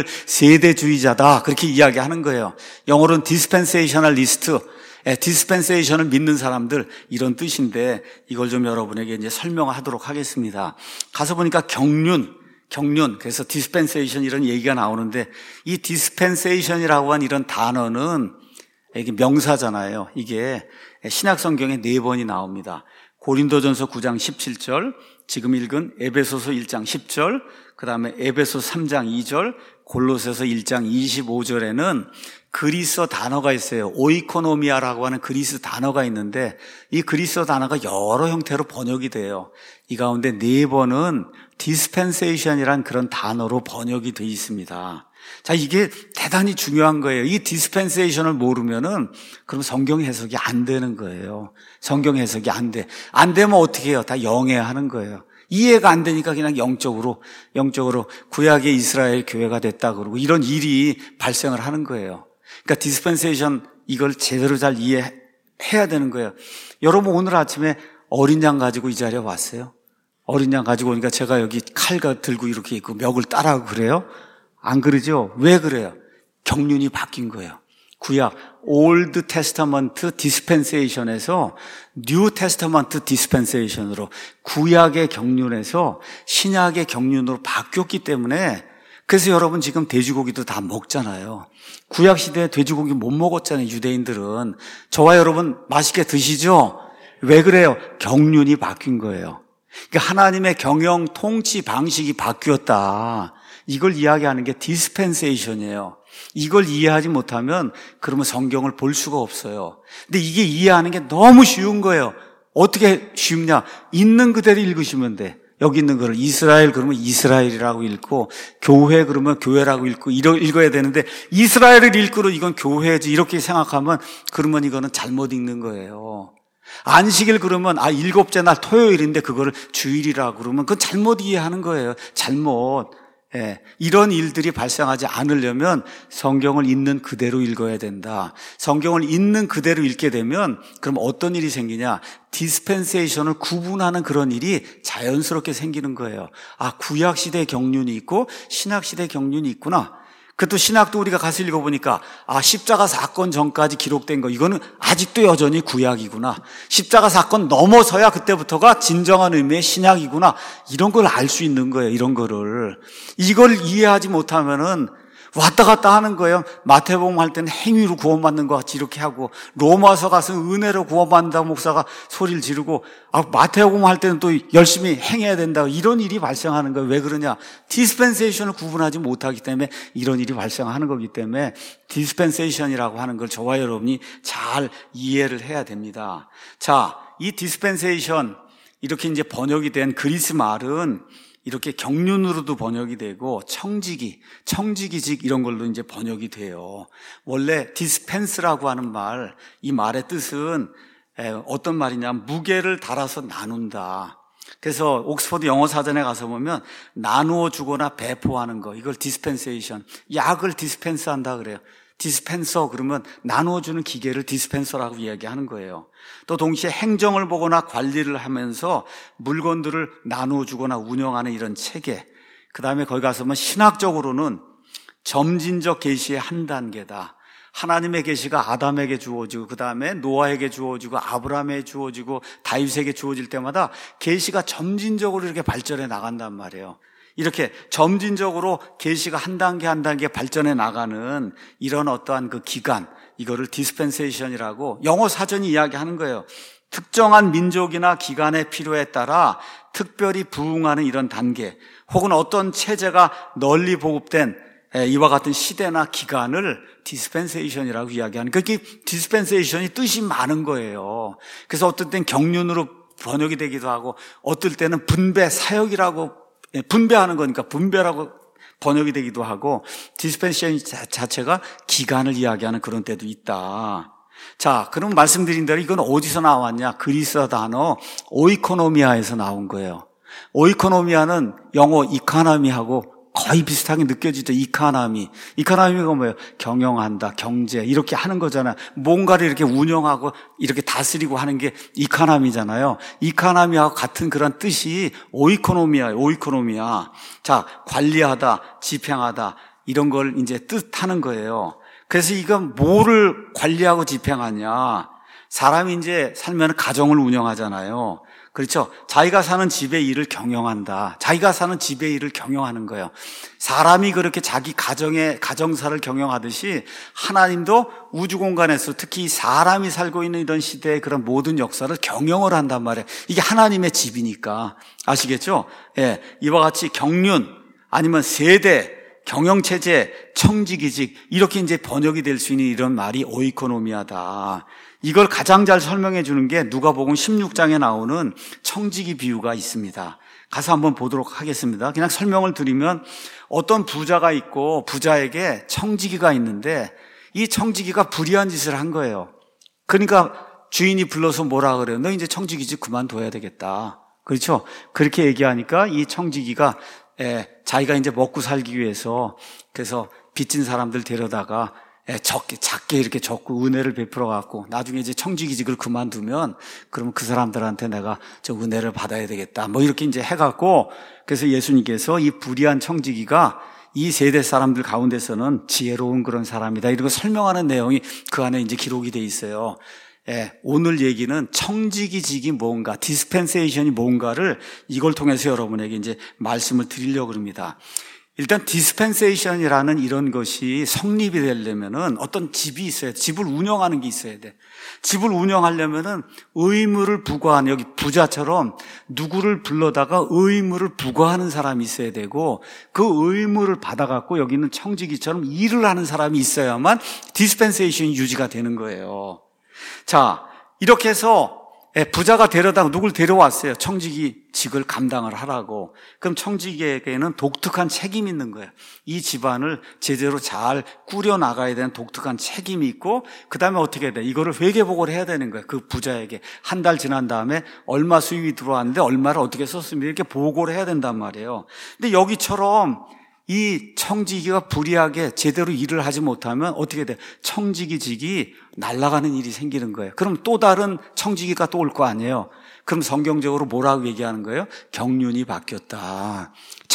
세대주의자다 그렇게 이야기하는 거예요. 영어로는 디스펜세이셔널리스트, 디스펜세이션을 믿는 사람들 이런 뜻인데 이걸 좀 여러분에게 이제 설명하도록 하겠습니다. 가서 보니까 경륜, 경륜 그래서 디스펜세이션 이런 얘기가 나오는데 이 디스펜세이션이라고 한 이런 단어는 이게 명사잖아요. 이게 신약 성경에 네 번이 나옵니다. 고린도전서 구 장 십칠 절, 지금 읽은 에베소서 일 장 십 절, 그 다음에 에베소 삼 장 이 절, 골로새서 일 장 이십오 절에는 그리스어 단어가 있어요. 오이코노미아라고 하는 그리스 단어가 있는데 이 그리스어 단어가 여러 형태로 번역이 돼요. 이 가운데 네 번은 디스펜세이션이란 그런 단어로 번역이 되어 있습니다. 자, 이게 대단히 중요한 거예요. 이 디스펜세이션을 모르면은 그럼 성경 해석이 안 되는 거예요. 성경 해석이 안 돼. 안 되면 어떻게 해요? 다 영해하는 거예요. 이해가 안 되니까 그냥 영적으로, 영적으로 구약의 이스라엘 교회가 됐다 그러고 이런 일이 발생을 하는 거예요. 그러니까 디스펜세이션 이걸 제대로 잘 이해해야 되는 거예요. 여러분 오늘 아침에 어린 양 가지고 이 자리에 왔어요? 어린 양 가지고 오니까 제가 여기 칼 들고 이렇게 있고 멱을 따라하고 그래요? 안 그러죠? 왜 그래요? 경륜이 바뀐 거예요. 구약 올드 테스타먼트 디스펜세이션에서 뉴 테스타먼트 디스펜세이션으로 구약의 경륜에서 신약의 경륜으로 바뀌었기 때문에 그래서 여러분 지금 돼지고기도 다 먹잖아요. 구약 시대에 돼지고기 못 먹었잖아요. 유대인들은. 저와 여러분 맛있게 드시죠? 왜 그래요? 경륜이 바뀐 거예요. 그러니까 하나님의 경영 통치 방식이 바뀌었다. 이걸 이야기하는 게 디스펜세이션이에요. 이걸 이해하지 못하면 그러면 성경을 볼 수가 없어요. 근데 이게 이해하는 게 너무 쉬운 거예요. 어떻게 쉽냐? 있는 그대로 읽으시면 돼. 여기 있는 거를 이스라엘 그러면 이스라엘이라고 읽고 교회 그러면 교회라고 읽고 이러, 읽어야 되는데 이스라엘을 읽고는 이건 교회지 이렇게 생각하면 그러면 이거는 잘못 읽는 거예요. 안식일 그러면 아 일곱째 날 토요일인데 그거를 주일이라고 그러면 그건 잘못 이해하는 거예요. 잘못. 예, 이런 일들이 발생하지 않으려면 성경을 있는 그대로 읽어야 된다. 성경을 있는 그대로 읽게 되면 그럼 어떤 일이 생기냐? 디스펜세이션을 구분하는 그런 일이 자연스럽게 생기는 거예요. 아, 구약 시대 경륜이 있고 신약 시대 경륜이 있구나. 그것도 신학도 우리가 가서 읽어보니까 아 십자가 사건 전까지 기록된 거 이거는 아직도 여전히 구약이구나. 십자가 사건 넘어서야 그때부터가 진정한 의미의 신약이구나. 이런 걸 알 수 있는 거예요. 이런 거를. 이걸 이해하지 못하면은 왔다 갔다 하는 거예요. 마태복음 할 때는 행위로 구원받는 것 같이 이렇게 하고 로마서 가서 은혜로 구원받는다고 목사가 소리를 지르고 아, 마태복음 할 때는 또 열심히 행해야 된다고 이런 일이 발생하는 거예요. 왜 그러냐? 디스펜세이션을 구분하지 못하기 때문에 이런 일이 발생하는 거기 때문에 디스펜세이션이라고 하는 걸 저와 여러분이 잘 이해를 해야 됩니다. 자, 이 디스펜세이션 이렇게 이제 번역이 된 그리스 말은 이렇게 경륜으로도 번역이 되고 청지기, 청지기직 이런 걸로 이제 번역이 돼요. 원래 디스펜스라고 하는 말, 이 말의 뜻은 어떤 말이냐, 무게를 달아서 나눈다. 그래서 옥스퍼드 영어 사전에 가서 보면 나누어 주거나 배포하는 거, 이걸 디스펜세이션, 약을 디스펜스한다 그래요. 디스펜서 그러면 나누어주는 기계를 디스펜서라고 이야기하는 거예요. 또 동시에 행정을 보거나 관리를 하면서 물건들을 나누어주거나 운영하는 이런 체계. 그 다음에 거기 가서 뭐 신학적으로는 점진적 계시의 한 단계다. 하나님의 계시가 아담에게 주어지고 그 다음에 노아에게 주어지고 아브라함에게 주어지고 다윗에게 주어질 때마다 계시가 점진적으로 이렇게 발전해 나간단 말이에요. 이렇게 점진적으로 계시가 한 단계 한 단계 발전해 나가는 이런 어떠한 그 기간, 이거를 디스펜세이션이라고 영어 사전이 이야기하는 거예요. 특정한 민족이나 기간의 필요에 따라 특별히 부응하는 이런 단계, 혹은 어떤 체제가 널리 보급된 이와 같은 시대나 기간을 디스펜세이션이라고 이야기하는, 그게 디스펜세이션이 뜻이 많은 거예요. 그래서 어떨 땐 경륜으로 번역이 되기도 하고, 어떨 때는 분배, 사역이라고, 분배하는 거니까 분배라고 번역이 되기도 하고, 디스펜세이션 자체가 기간을 이야기하는 그런 때도 있다. 자, 그럼 말씀드린 대로 이건 어디서 나왔냐? 그리스어 단어 오이코노미아에서 나온 거예요. 오이코노미아는 영어 이카나미하고 거의 비슷하게 느껴지죠. 이카나미. 이카나미가 뭐예요? 경영한다, 경제 이렇게 하는 거잖아요. 뭔가를 이렇게 운영하고 이렇게 다스리고 하는 게 이카나미잖아요. 이카나미하고 같은 그런 뜻이 오이코노미아예요. 오이코노미아. 자, 관리하다, 집행하다 이런 걸 이제 뜻하는 거예요. 그래서 이건 뭐를 관리하고 집행하냐? 사람이 이제 살면 가정을 운영하잖아요. 그렇죠? 자기가 사는 집의 일을 경영한다. 자기가 사는 집의 일을 경영하는 거예요. 사람이 그렇게 자기 가정의 가정사를 경영하듯이 하나님도 우주 공간에서 특히 사람이 살고 있는 이런 시대의 그런 모든 역사를 경영을 한단 말이에요. 이게 하나님의 집이니까. 아시겠죠? 예, 이와 같이 경륜 아니면 세대, 경영체제, 청지기직 이렇게 이제 번역이 될 수 있는 이런 말이 오이코노미아다. 이걸 가장 잘 설명해 주는 게 누가복음 십육 장에 나오는 청지기 비유가 있습니다. 가서 한번 보도록 하겠습니다. 그냥 설명을 드리면 어떤 부자가 있고 부자에게 청지기가 있는데 이 청지기가 불의한 짓을 한 거예요. 그러니까 주인이 불러서 뭐라 그래요? 너 이제 청지기직 그만둬야 되겠다. 그렇죠? 그렇게 얘기하니까 이 청지기가 에, 자기가 이제 먹고 살기 위해서 그래서 빚진 사람들 데려다가 에, 적게, 작게 이렇게 적고 은혜를 베풀어 갖고 나중에 이제 청지기직을 그만두면 그러면 그 사람들한테 내가 저 은혜를 받아야 되겠다. 뭐 이렇게 이제 해갖고 그래서 예수님께서 이 불의한 청지기가 이 세대 사람들 가운데서는 지혜로운 그런 사람이다. 이런 거 설명하는 내용이 그 안에 이제 기록이 돼 있어요. 예, 오늘 얘기는 청지기직이 뭔가, 디스펜세이션이 뭔가를 이걸 통해서 여러분에게 이제 말씀을 드리려고 합니다. 일단 디스펜세이션이라는 이런 것이 성립이 되려면은 어떤 집이 있어야 돼. 집을 운영하는 게 있어야 돼. 집을 운영하려면은 의무를 부과하는, 여기 부자처럼 누구를 불러다가 의무를 부과하는 사람이 있어야 되고 그 의무를 받아갖고 여기는 청지기처럼 일을 하는 사람이 있어야만 디스펜세이션이 유지가 되는 거예요. 자, 이렇게 해서 부자가 데려다가 누굴 데려왔어요. 청지기직을 감당을 하라고. 그럼 청지기에게는 독특한 책임이 있는 거예요. 이 집안을 제대로 잘 꾸려나가야 되는 독특한 책임이 있고 그 다음에 어떻게 해야 돼? 이거를 회계보고를 해야 되는 거예요. 그 부자에게. 한 달 지난 다음에 얼마 수입이 들어왔는데 얼마를 어떻게 썼습니다. 이렇게 보고를 해야 된단 말이에요. 근데 여기처럼 이 청지기가 불의하게 제대로 일을 하지 못하면 어떻게 돼? 청지기직이 날아가는 일이 생기는 거예요. 그럼 또 다른 청지기가 또 올 거 아니에요. 그럼 성경적으로 뭐라고 얘기하는 거예요? 경륜이 바뀌었다.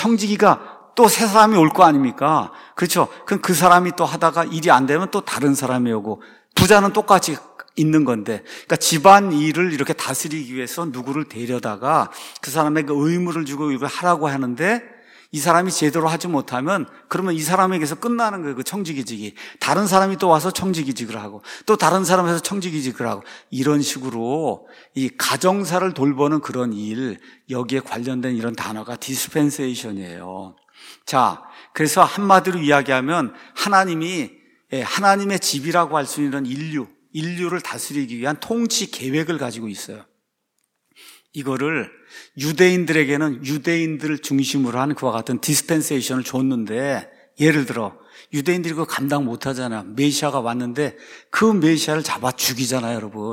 청지기가 또 새 사람이 올 거 아닙니까? 그렇죠? 그럼 그 사람이 또 하다가 일이 안 되면 또 다른 사람이 오고 부자는 똑같이 있는 건데, 그러니까 집안 일을 이렇게 다스리기 위해서 누구를 데려다가 그 사람에게 의무를 주고 이걸 하라고 하는데 이 사람이 제대로 하지 못하면 그러면 이 사람에게서 끝나는 거예요. 그 청지기직이. 다른 사람이 또 와서 청지기직을 하고 또 다른 사람에서 청지기직을 하고 이런 식으로 이 가정사를 돌보는 그런 일, 여기에 관련된 이런 단어가 디스펜세이션이에요. 자, 그래서 한마디로 이야기하면 하나님이 하나님의 집이라고 할 수 있는 인류, 인류를 다스리기 위한 통치 계획을 가지고 있어요. 이거를 유대인들에게는 유대인들을 중심으로 하는 그와 같은 디스펜세이션을 줬는데, 예를 들어 유대인들이 그거 감당 못하잖아요. 메시아가 왔는데 그 메시아를 잡아 죽이잖아요, 여러분.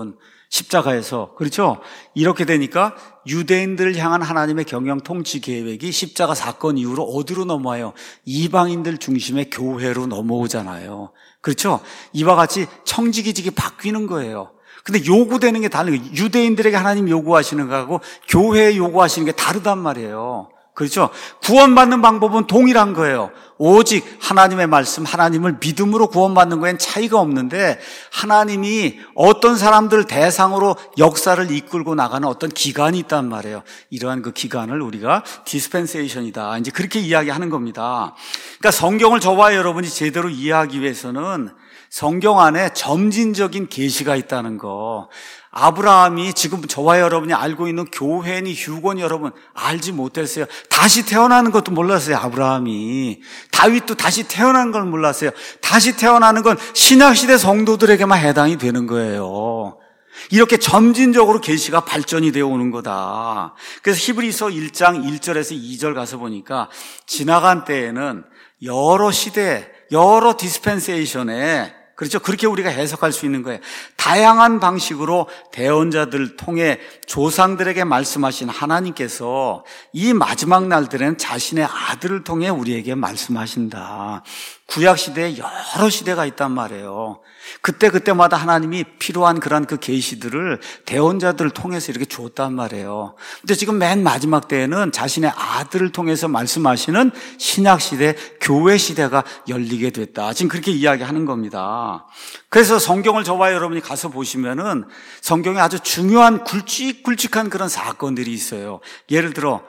십자가에서. 그렇죠? 이렇게 되니까 유대인들을 향한 하나님의 경영 통치 계획이 십자가 사건 이후로 어디로 넘어와요? 이방인들 중심의 교회로 넘어오잖아요. 그렇죠? 이와 같이 청지기직이 바뀌는 거예요. 근데 요구되는 게 다른 거예요. 유대인들에게 하나님 요구하시는 거하고 교회에 요구하시는 게 다르단 말이에요. 그렇죠? 구원받는 방법은 동일한 거예요. 오직 하나님의 말씀, 하나님을 믿음으로 구원받는 거엔 차이가 없는데 하나님이 어떤 사람들 대상으로 역사를 이끌고 나가는 어떤 기간이 있단 말이에요. 이러한 그 기간을 우리가 디스펜세이션이다. 이제 그렇게 이야기하는 겁니다. 그러니까 성경을 저와 여러분이 제대로 이해하기 위해서는 성경 안에 점진적인 계시가 있다는 거. 아브라함이 지금 저와 여러분이 알고 있는 교회니 휴거니 여러분 알지 못했어요. 다시 태어나는 것도 몰랐어요. 아브라함이. 다윗도 다시 태어난 걸 몰랐어요. 다시 태어나는 건 신약시대 성도들에게만 해당이 되는 거예요. 이렇게 점진적으로 계시가 발전이 되어 오는 거다. 그래서 히브리서 일 장 일 절에서 이 절 가서 보니까 지나간 때에는 여러 시대, 여러 디스펜세이션에 그렇죠. 그렇게 우리가 해석할 수 있는 거예요. 다양한 방식으로 대언자들을 통해 조상들에게 말씀하신 하나님께서 이 마지막 날들에는 자신의 아들을 통해 우리에게 말씀하신다. 구약시대에 여러 시대가 있단 말이에요. 그때그때마다 하나님이 필요한 그런 그 계시들을 대언자들을 통해서 이렇게 줬단 말이에요. 근데 지금 맨 마지막 때에는 자신의 아들을 통해서 말씀하시는 신약시대, 교회시대가 열리게 됐다. 지금 그렇게 이야기하는 겁니다. 그래서 성경을 저와 여러분이 가서 보시면은 성경에 아주 중요한 굵직굵직한 그런 사건들이 있어요. 예를 들어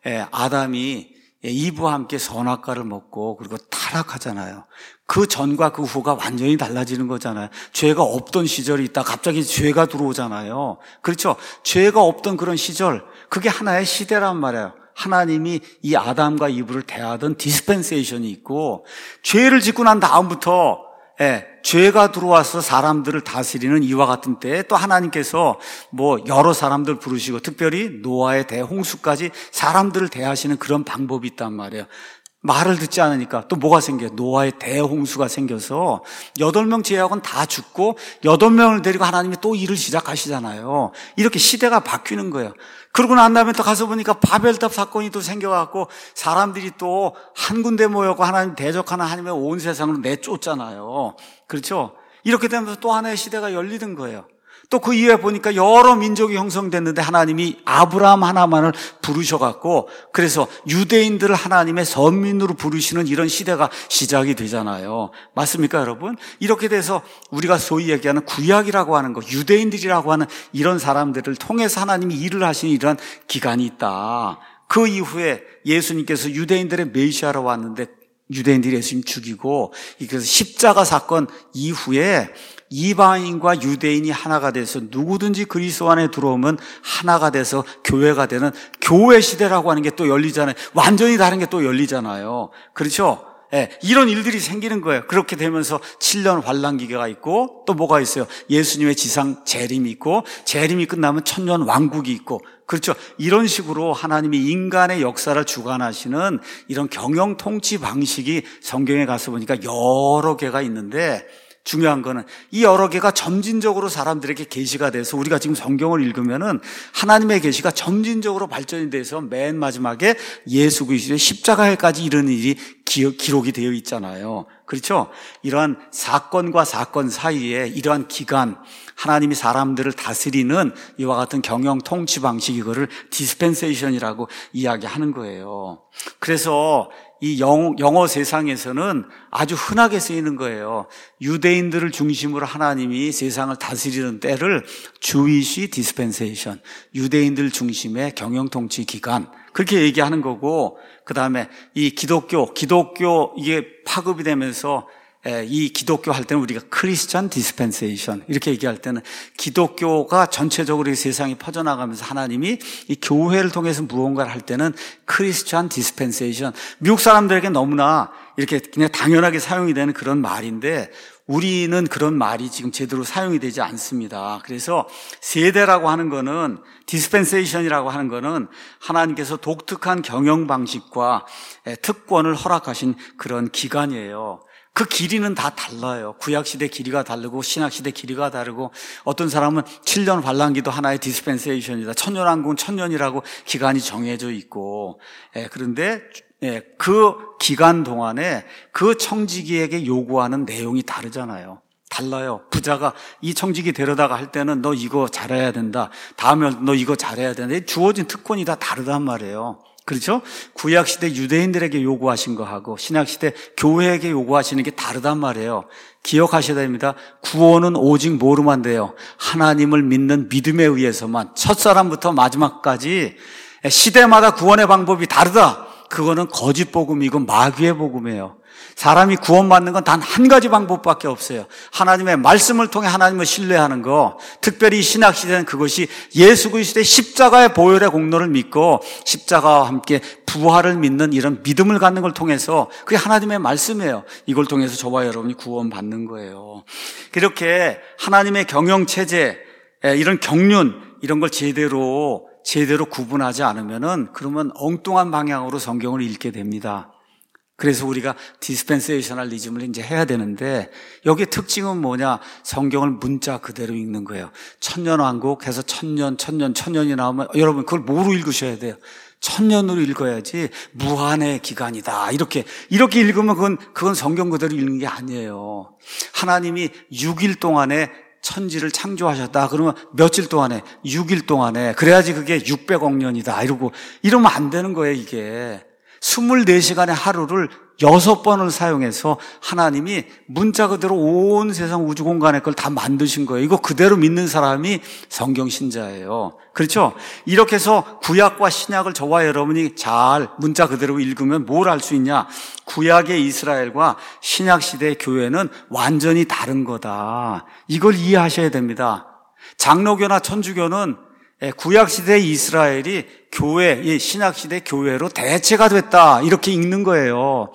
아담이 이브와 함께 선악과를 먹고 그리고 타락하잖아요. 그 전과 그 후가 완전히 달라지는 거잖아요. 죄가 없던 시절이 있다 갑자기 죄가 들어오잖아요. 그렇죠? 죄가 없던 그런 시절, 그게 하나의 시대란 말이에요. 하나님이 이 아담과 이브를 대하던 디스펜세이션이 있고, 죄를 짓고 난 다음부터 예, 죄가 들어와서 사람들을 다스리는 이와 같은 때에 또 하나님께서 뭐 여러 사람들 부르시고 특별히 노아의 대홍수까지 사람들을 대하시는 그런 방법이 있단 말이에요. 말을 듣지 않으니까 또 뭐가 생겨요? 노아의 대홍수가 생겨서 여덟 명 제약은 다 죽고 여덟 명을 데리고 하나님이 또 일을 시작하시잖아요. 이렇게 시대가 바뀌는 거예요. 그러고 난 다음에 또 가서 보니까 바벨탑 사건이 또 생겨갖고 사람들이 또 한 군데 모여서 하나님 대적하는 하나님의 온 세상으로 내쫓잖아요. 그렇죠? 이렇게 되면서 또 하나의 시대가 열리는 거예요. 또 그 이후에 보니까 여러 민족이 형성됐는데 하나님이 아브라함 하나만을 부르셔갖고 그래서 유대인들을 하나님의 선민으로 부르시는 이런 시대가 시작이 되잖아요. 맞습니까, 여러분? 이렇게 돼서 우리가 소위 얘기하는 구약이라고 하는 거, 유대인들이라고 하는 이런 사람들을 통해서 하나님이 일을 하시는 이런 기간이 있다. 그 이후에 예수님께서 유대인들의 메시아로 왔는데 유대인들이 예수님 죽이고 그래서 십자가 사건 이후에 이방인과 유대인이 하나가 돼서 누구든지 그리스도 안에 들어오면 하나가 돼서 교회가 되는 교회 시대라고 하는 게 또 열리잖아요. 완전히 다른 게 또 열리잖아요. 그렇죠? 예, 이런 일들이 생기는 거예요. 그렇게 되면서 칠 년 환란기가 있고 또 뭐가 있어요? 예수님의 지상 재림이 있고 재림이 끝나면 천년 왕국이 있고 그렇죠? 이런 식으로 하나님이 인간의 역사를 주관하시는 이런 경영 통치 방식이 성경에 가서 보니까 여러 개가 있는데 중요한 거는 이 여러 개가 점진적으로 사람들에게 계시가 돼서 우리가 지금 성경을 읽으면은 하나님의 계시가 점진적으로 발전이 돼서 맨 마지막에 예수 그리스도의 십자가에까지 이르는 일이 기록이 되어 있잖아요. 그렇죠? 이러한 사건과 사건 사이에 이러한 기간, 하나님이 사람들을 다스리는 이와 같은 경영 통치 방식, 이거를 디스펜세이션이라고 이야기하는 거예요. 그래서 이 영어 세상에서는 아주 흔하게 쓰이는 거예요. 유대인들을 중심으로 하나님이 세상을 다스리는 때를 주이시 디스펜세이션, 유대인들 중심의 경영 통치 기간, 그렇게 얘기하는 거고, 그 다음에 이 기독교, 기독교 이게 파급이 되면서 이 기독교 할 때는 우리가 크리스천 디스펜세이션 이렇게 얘기할 때는 기독교가 전체적으로 이 세상에 퍼져나가면서 하나님이 이 교회를 통해서 무언가를 할 때는 크리스천 디스펜세이션, 미국 사람들에게 너무나 이렇게 그냥 당연하게 사용이 되는 그런 말인데 우리는 그런 말이 지금 제대로 사용이 되지 않습니다. 그래서 세대라고 하는 거는, 디스펜세이션이라고 하는 거는 하나님께서 독특한 경영 방식과 특권을 허락하신 그런 기간이에요. 그 길이는 다 달라요. 구약시대 길이가 다르고 신약시대 길이가 다르고, 어떤 사람은 칠 년 환란기도 하나의 디스펜세이션이다. 천년왕국은 천년이라고 기간이 정해져 있고, 예, 그런데 예, 그 기간 동안에 그 청지기에게 요구하는 내용이 다르잖아요. 달라요. 부자가 이 청지기 데려다가 할 때는 너 이거 잘해야 된다. 다음에 너 이거 잘해야 된다. 주어진 특권이 다 다르단 말이에요. 그렇죠? 구약시대 유대인들에게 요구하신 거하고 신약시대 교회에게 요구하시는 게 다르단 말이에요. 기억하셔야 됩니다. 구원은 오직 뭐로만 돼요? 하나님을 믿는 믿음에 의해서만. 첫사람부터 마지막까지 시대마다 구원의 방법이 다르다. 그거는 거짓 복음이고 마귀의 복음이에요. 사람이 구원받는 건 단 한 가지 방법밖에 없어요. 하나님의 말씀을 통해 하나님을 신뢰하는 거. 특별히 신약시대는 그것이 예수 그리스도의 십자가의 보혈의 공로를 믿고 십자가와 함께 부활을 믿는 이런 믿음을 갖는 걸 통해서, 그게 하나님의 말씀이에요. 이걸 통해서 저와 여러분이 구원받는 거예요. 그렇게 하나님의 경영체제, 이런 경륜, 이런 걸 제대로 제대로 구분하지 않으면은 그러면 엉뚱한 방향으로 성경을 읽게 됩니다. 그래서 우리가 디스펜세이셔널리즘을 이제 해야 되는데, 여기의 특징은 뭐냐? 성경을 문자 그대로 읽는 거예요. 천년왕국 해서 천년, 천년, 천년이 나오면 여러분 그걸 뭐로 읽으셔야 돼요? 천년으로 읽어야지. 무한의 기간이다. 이렇게 이렇게 읽으면 그건 그건 성경 그대로 읽는 게 아니에요. 하나님이 육 일 동안에 천지를 창조하셨다. 그러면 며칠 동안에? 육 일 동안에. 그래야지 그게 육백억 년이다. 이러고 이러면 안 되는 거예요, 이게. 이십사 시간의 하루를 여섯 번을 사용해서 하나님이 문자 그대로 온 세상 우주 공간의 걸 다 만드신 거예요. 이거 그대로 믿는 사람이 성경 신자예요. 그렇죠? 이렇게 해서 구약과 신약을 저와 여러분이 잘 문자 그대로 읽으면 뭘 알 수 있냐? 구약의 이스라엘과 신약 시대의 교회는 완전히 다른 거다. 이걸 이해하셔야 됩니다. 장로교나 천주교는 구약시대의 이스라엘이 교회, 신약시대 교회로 대체가 됐다. 이렇게 읽는 거예요.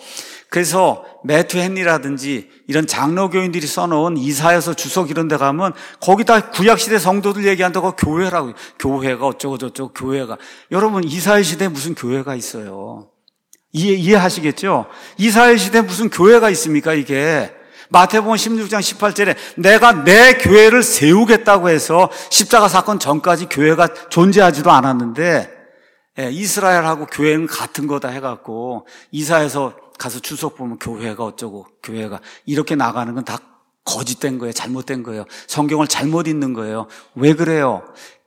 그래서 매튜 헨리라든지 이런 장로교인들이 써놓은 이사야서 주석 이런 데 가면 거기다 구약시대 성도들 얘기한다고 교회라고. 교회가 어쩌고 저쩌고 교회가. 여러분 이스라엘 시대에 무슨 교회가 있어요? 이해, 이해하시겠죠? 이스라엘 시대에 무슨 교회가 있습니까 이게? 마태복음 십육 장 십팔 절에 내가 내 교회를 세우겠다고 해서 십자가 사건 전까지 교회가 존재하지도 않았는데, 예, 이스라엘하고 교회는 같은 거다 해갖고 이사야서 가서 주석 보면 교회가 어쩌고 교회가 이렇게 나가는 건 다 거짓된 거예요. 잘못된 거예요. 성경을 잘못 읽는 거예요. 왜 그래요?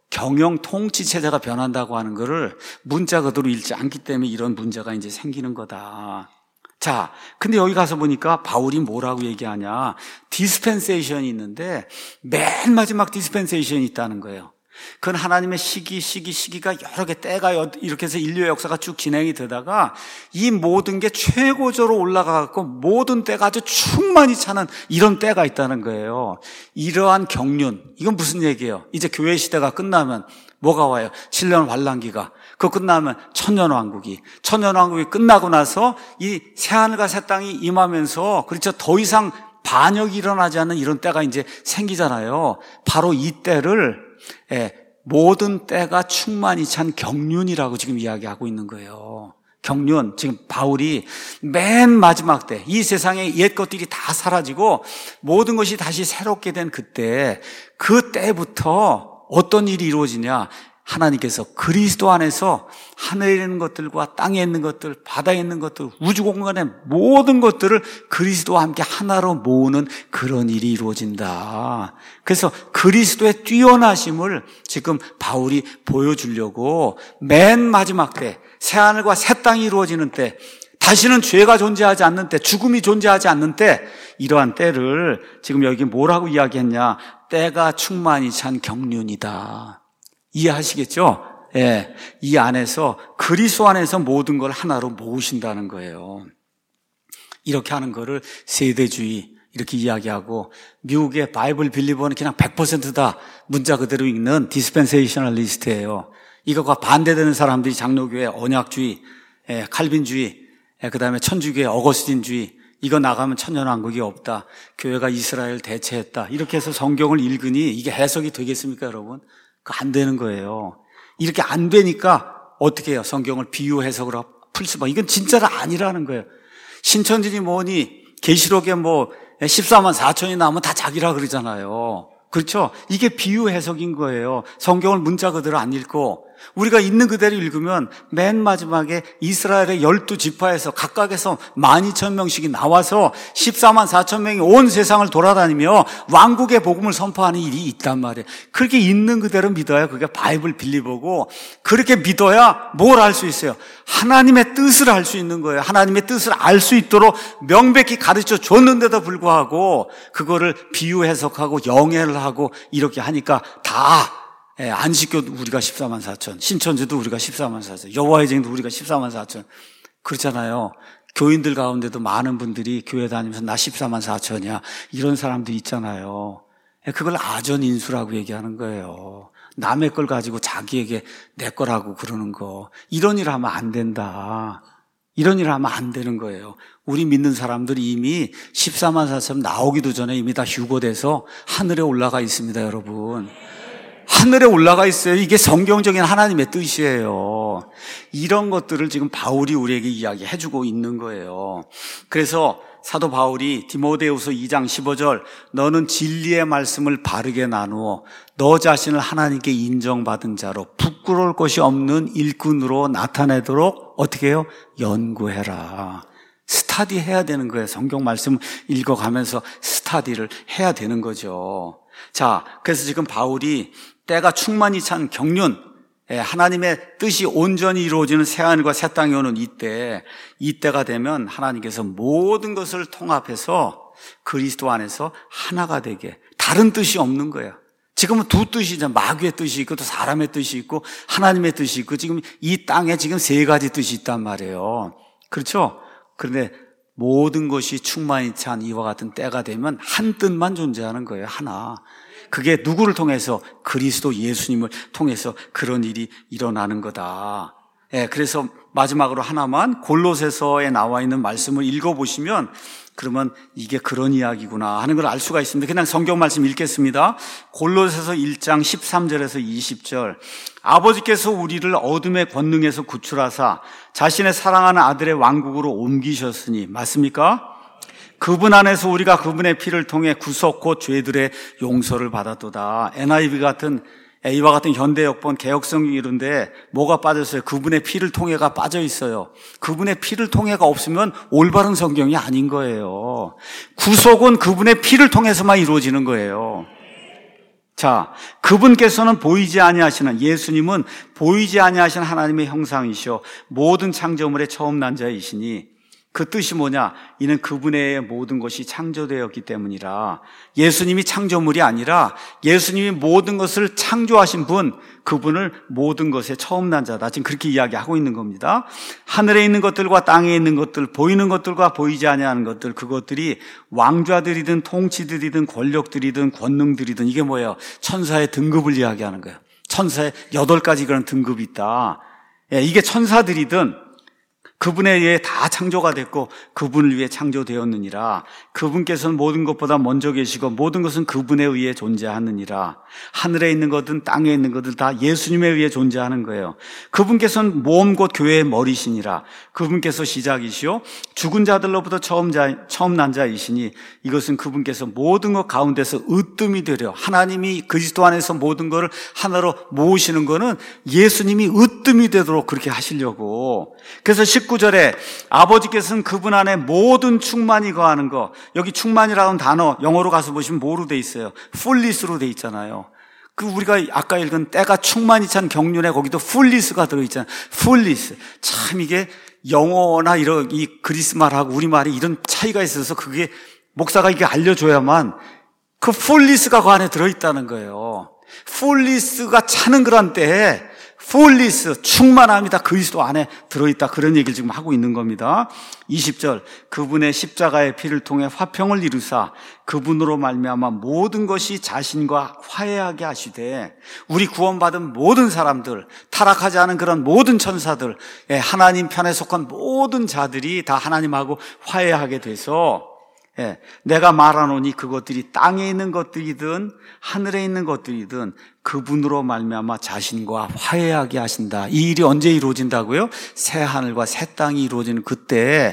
경영 통치 체제가 변한다고 하는 거를 문자 그대로 읽지 않기 때문에 이런 문제가 이제 생기는 거다. 자, 근데 여기 가서 보니까 바울이 뭐라고 얘기하냐? 디스펜세이션이 있는데 맨 마지막 디스펜세이션이 있다는 거예요. 그건 하나님의 시기, 시기, 시기가 여러 개 때가 이렇게 해서 인류의 역사가 쭉 진행이 되다가 이 모든 게 최고조로 올라가고 모든 때가 아주 충만히 차는 이런 때가 있다는 거예요. 이러한 경륜, 이건 무슨 얘기예요? 이제 교회 시대가 끝나면 뭐가 와요? 칠 년 환란기가. 그거 끝나면 천년왕국이. 천년왕국이 끝나고 나서 이 새하늘과 새 땅이 임하면서, 그렇죠, 더 이상 반역이 일어나지 않는 이런 때가 이제 생기잖아요. 바로 이 때를 예, 모든 때가 충만히 찬 경륜이라고 지금 이야기하고 있는 거예요. 경륜, 지금 바울이 맨 마지막 때, 이 세상의 옛 것들이 다 사라지고 모든 것이 다시 새롭게 된 그때, 그 때부터 어떤 일이 이루어지냐? 하나님께서 그리스도 안에서 하늘에 있는 것들과 땅에 있는 것들, 바다에 있는 것들, 우주 공간의 모든 것들을 그리스도와 함께 하나로 모으는 그런 일이 이루어진다. 그래서 그리스도의 뛰어나심을 지금 바울이 보여주려고 맨 마지막 때, 새하늘과 새 땅이 이루어지는 때, 다시는 죄가 존재하지 않는 때, 죽음이 존재하지 않는 때, 이러한 때를 지금 여기 뭐라고 이야기했냐? 때가 충만히 찬 경륜이다. 이해하시겠죠? 예, 이 안에서 그리스도 안에서 모든 걸 하나로 모으신다는 거예요. 이렇게 하는 거를 세대주의 이렇게 이야기하고, 미국의 바이블 빌리버는 그냥 백 퍼센트다 문자 그대로 읽는 디스펜세이셔널리스트예요. 이것과 반대되는 사람들이 장로교의 언약주의, 예, 칼빈주의, 예, 그다음에 천주교의 어거스틴주의. 이거 나가면 천년왕국이 없다. 교회가 이스라엘 대체했다. 이렇게 해서 성경을 읽으니 이게 해석이 되겠습니까, 여러분? 그 안 되는 거예요. 이렇게 안 되니까 어떻게 해요? 성경을 비유 해석으로 풀 수밖에. 이건 진짜로 아니라는 거예요. 신천지니 뭐니 계시록에 뭐 십사만 사천이 나오면 다 자기라 그러잖아요. 그렇죠? 이게 비유 해석인 거예요. 성경을 문자 그대로 안 읽고 우리가 있는 그대로 읽으면 맨 마지막에 이스라엘의 열두 지파에서 각각에서 만 이천 명씩이 나와서 십사만 사천 명이 온 세상을 돌아다니며 왕국의 복음을 선포하는 일이 있단 말이에요. 그렇게 있는 그대로 믿어야 그게 바이블 빌리버고, 그렇게 믿어야 뭘 할 수 있어요? 하나님의 뜻을 알 수 있는 거예요. 하나님의 뜻을 알 수 있도록 명백히 가르쳐 줬는데도 불구하고 그거를 비유 해석하고 영해를 하고 이렇게 하니까 다 예, 안식교도 우리가 십사만 사천, 신천지도 우리가 십사만 사천, 여호와의 증인도 우리가 십사만 사천 그렇잖아요. 교인들 가운데도 많은 분들이 교회 다니면서 나 십사만 사천이야 이런 사람들이 있잖아요. 예, 그걸 아전인수라고 얘기하는 거예요. 남의 걸 가지고 자기에게 내 거라고 그러는 거, 이런 일 하면 안 된다. 이런 일 하면 안 되는 거예요. 우리 믿는 사람들이 이미 십사만 사천 나오기도 전에 이미 다 휴거돼서 하늘에 올라가 있습니다, 여러분. 하늘에 올라가 있어요. 이게 성경적인 하나님의 뜻이에요. 이런 것들을 지금 바울이 우리에게 이야기해 주고 있는 거예요. 그래서 사도 바울이 디모데후서 이 장 십오 절, 너는 진리의 말씀을 바르게 나누어 너 자신을 하나님께 인정받은 자로 부끄러울 것이 없는 일꾼으로 나타내도록 어떻게 해요? 연구해라. 스타디 해야 되는 거예요. 성경 말씀 읽어가면서 스타디를 해야 되는 거죠. 자, 그래서 지금 바울이 때가 충만히 찬 경륜, 하나님의 뜻이 온전히 이루어지는 새하늘과 새 땅이 오는 이때, 이때가 되면 하나님께서 모든 것을 통합해서 그리스도 안에서 하나가 되게, 다른 뜻이 없는 거예요. 지금은 두 뜻이잖아요. 마귀의 뜻이 있고 또 사람의 뜻이 있고 하나님의 뜻이 있고, 지금 이 땅에 지금 세 가지 뜻이 있단 말이에요. 그렇죠? 그런데 모든 것이 충만히 찬 이와 같은 때가 되면 한 뜻만 존재하는 거예요. 하나. 그게 누구를 통해서? 그리스도 예수님을 통해서 그런 일이 일어나는 거다. 예, 그래서 마지막으로 하나만 골로새서에 나와 있는 말씀을 읽어보시면 그러면 이게 그런 이야기구나 하는 걸 알 수가 있습니다. 그냥 성경 말씀 읽겠습니다. 골로새서 일 장 십삼 절에서 이십 절. 아버지께서 우리를 어둠의 권능에서 구출하사 자신의 사랑하는 아들의 왕국으로 옮기셨으니, 맞습니까? 그분 안에서 우리가 그분의 피를 통해 구속 곧 죄들의 용서를 받았도다. 엔 아이 브이 같은, 이와 같은 현대 역본 개혁성경이 이런데 뭐가 빠졌어요? 그분의 피를 통해가 빠져 있어요. 그분의 피를 통해가 없으면 올바른 성경이 아닌 거예요. 구속은 그분의 피를 통해서만 이루어지는 거예요. 자, 그분께서는 보이지 아니하시는, 예수님은 보이지 아니하시는 하나님의 형상이시오 모든 창조물의 처음 난 자이시니, 그 뜻이 뭐냐? 이는 그분의 모든 것이 창조되었기 때문이라. 예수님이 창조물이 아니라 예수님이 모든 것을 창조하신 분, 그분을 모든 것의 처음 난 자다. 지금 그렇게 이야기하고 있는 겁니다. 하늘에 있는 것들과 땅에 있는 것들, 보이는 것들과 보이지 아니하는 것들, 그것들이 왕좌들이든 통치들이든 권력들이든 권능들이든, 이게 뭐예요? 천사의 등급을 이야기하는 거예요. 천사의 여덟 가지 그런 등급이 있다. 이게 천사들이든 그분에 의해 다 창조가 됐고 그분을 위해 창조되었느니라. 그분께서는 모든 것보다 먼저 계시고 모든 것은 그분에 의해 존재하느니라. 하늘에 있는 것은 땅에 있는 것들 다 예수님에 의해 존재하는 거예요. 그분께서는 몸 곧 교회의 머리시니라. 그분께서 시작이시오 죽은 자들로부터 처음 자, 처음 난 자이시니, 이것은 그분께서 모든 것 가운데서 으뜸이 되려, 하나님이 그리스도 안에서 모든 것을 하나로 모으시는 거는 예수님이 으뜸이 되도록 그렇게 하시려고. 그래서 십구 절에 아버지께서는 그분 안에 모든 충만이 거하는 거, 여기 충만이라는 단어 영어로 가서 보시면 뭐로 돼 있어요? 풀리스로 돼 있잖아요. 그 우리가 아까 읽은 때가 충만히 찬 경륜에 거기도 풀리스가 들어있잖아요. 풀리스. 참 이게 영어나 이런 이 그리스 말하고 우리 말이 이런 차이가 있어서 그게 목사가 이게 알려줘야만, 그 풀리스가 그 안에 들어있다는 거예요. 풀리스가 차는 그런 때에 풀리스, 충만함이 다 그리스도 안에 들어있다, 그런 얘기를 지금 하고 있는 겁니다. 이십 절, 그분의 십자가의 피를 통해 화평을 이루사 그분으로 말미암아 모든 것이 자신과 화해하게 하시되, 우리 구원받은 모든 사람들, 타락하지 않은 그런 모든 천사들, 하나님 편에 속한 모든 자들이 다 하나님하고 화해하게 돼서, 예, 내가 말하노니 그것들이 땅에 있는 것들이든 하늘에 있는 것들이든 그분으로 말미암아 자신과 화해하게 하신다. 이 일이 언제 이루어진다고요? 새 하늘과 새 땅이 이루어지는 그때,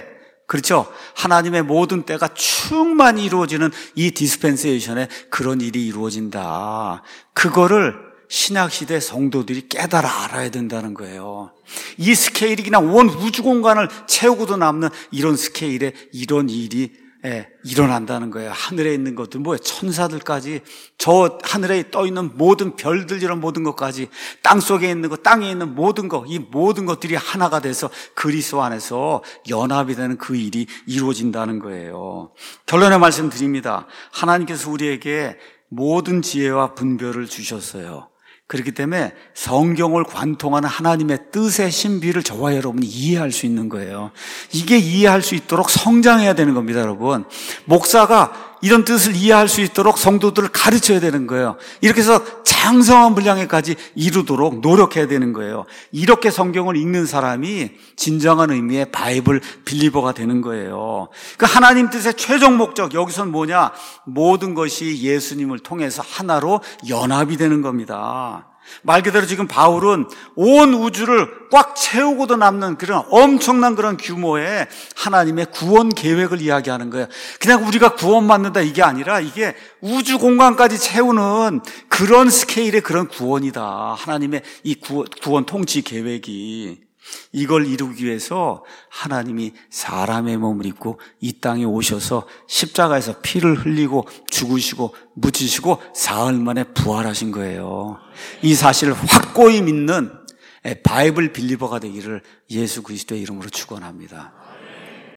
그렇죠? 하나님의 모든 때가 충만히 이루어지는 이 디스펜세이션에 그런 일이 이루어진다. 그거를 신약시대 성도들이 깨달아 알아야 된다는 거예요. 이 스케일이 그냥 온 우주 공간을 채우고도 남는 이런 스케일에 이런 일이 예, 일어난다는 거예요. 하늘에 있는 것들, 뭐예요? 천사들까지, 저 하늘에 떠 있는 모든 별들, 이런 모든 것까지, 땅 속에 있는 것, 땅에 있는 모든 것, 이 모든 것들이 하나가 돼서 그리스도 안에서 연합이 되는 그 일이 이루어진다는 거예요. 결론의 말씀 드립니다. 하나님께서 우리에게 모든 지혜와 분별을 주셨어요. 그렇기 때문에 성경을 관통하는 하나님의 뜻의 신비를 저와 여러분이 이해할 수 있는 거예요. 이게 이해할 수 있도록 성장해야 되는 겁니다, 여러분. 목사가 이런 뜻을 이해할 수 있도록 성도들을 가르쳐야 되는 거예요. 이렇게 해서 장성한 분량에까지 이루도록 노력해야 되는 거예요. 이렇게 성경을 읽는 사람이 진정한 의미의 바이블 빌리버가 되는 거예요. 그 하나님 뜻의 최종 목적, 여기서는 뭐냐? 모든 것이 예수님을 통해서 하나로 연합이 되는 겁니다. 말 그대로 지금 바울은 온 우주를 꽉 채우고도 남는 그런 엄청난 그런 규모의 하나님의 구원 계획을 이야기하는 거예요. 그냥 우리가 구원받는다 이게 아니라 이게 우주 공간까지 채우는 그런 스케일의 그런 구원이다. 하나님의 이 구원, 구원 통치 계획이. 이걸 이루기 위해서 하나님이 사람의 몸을 입고 이 땅에 오셔서 십자가에서 피를 흘리고 죽으시고 묻히시고 사흘 만에 부활하신 거예요. 이 사실을 확고히 믿는 바이블 빌리버가 되기를 예수 그리스도의 이름으로 축원합니다.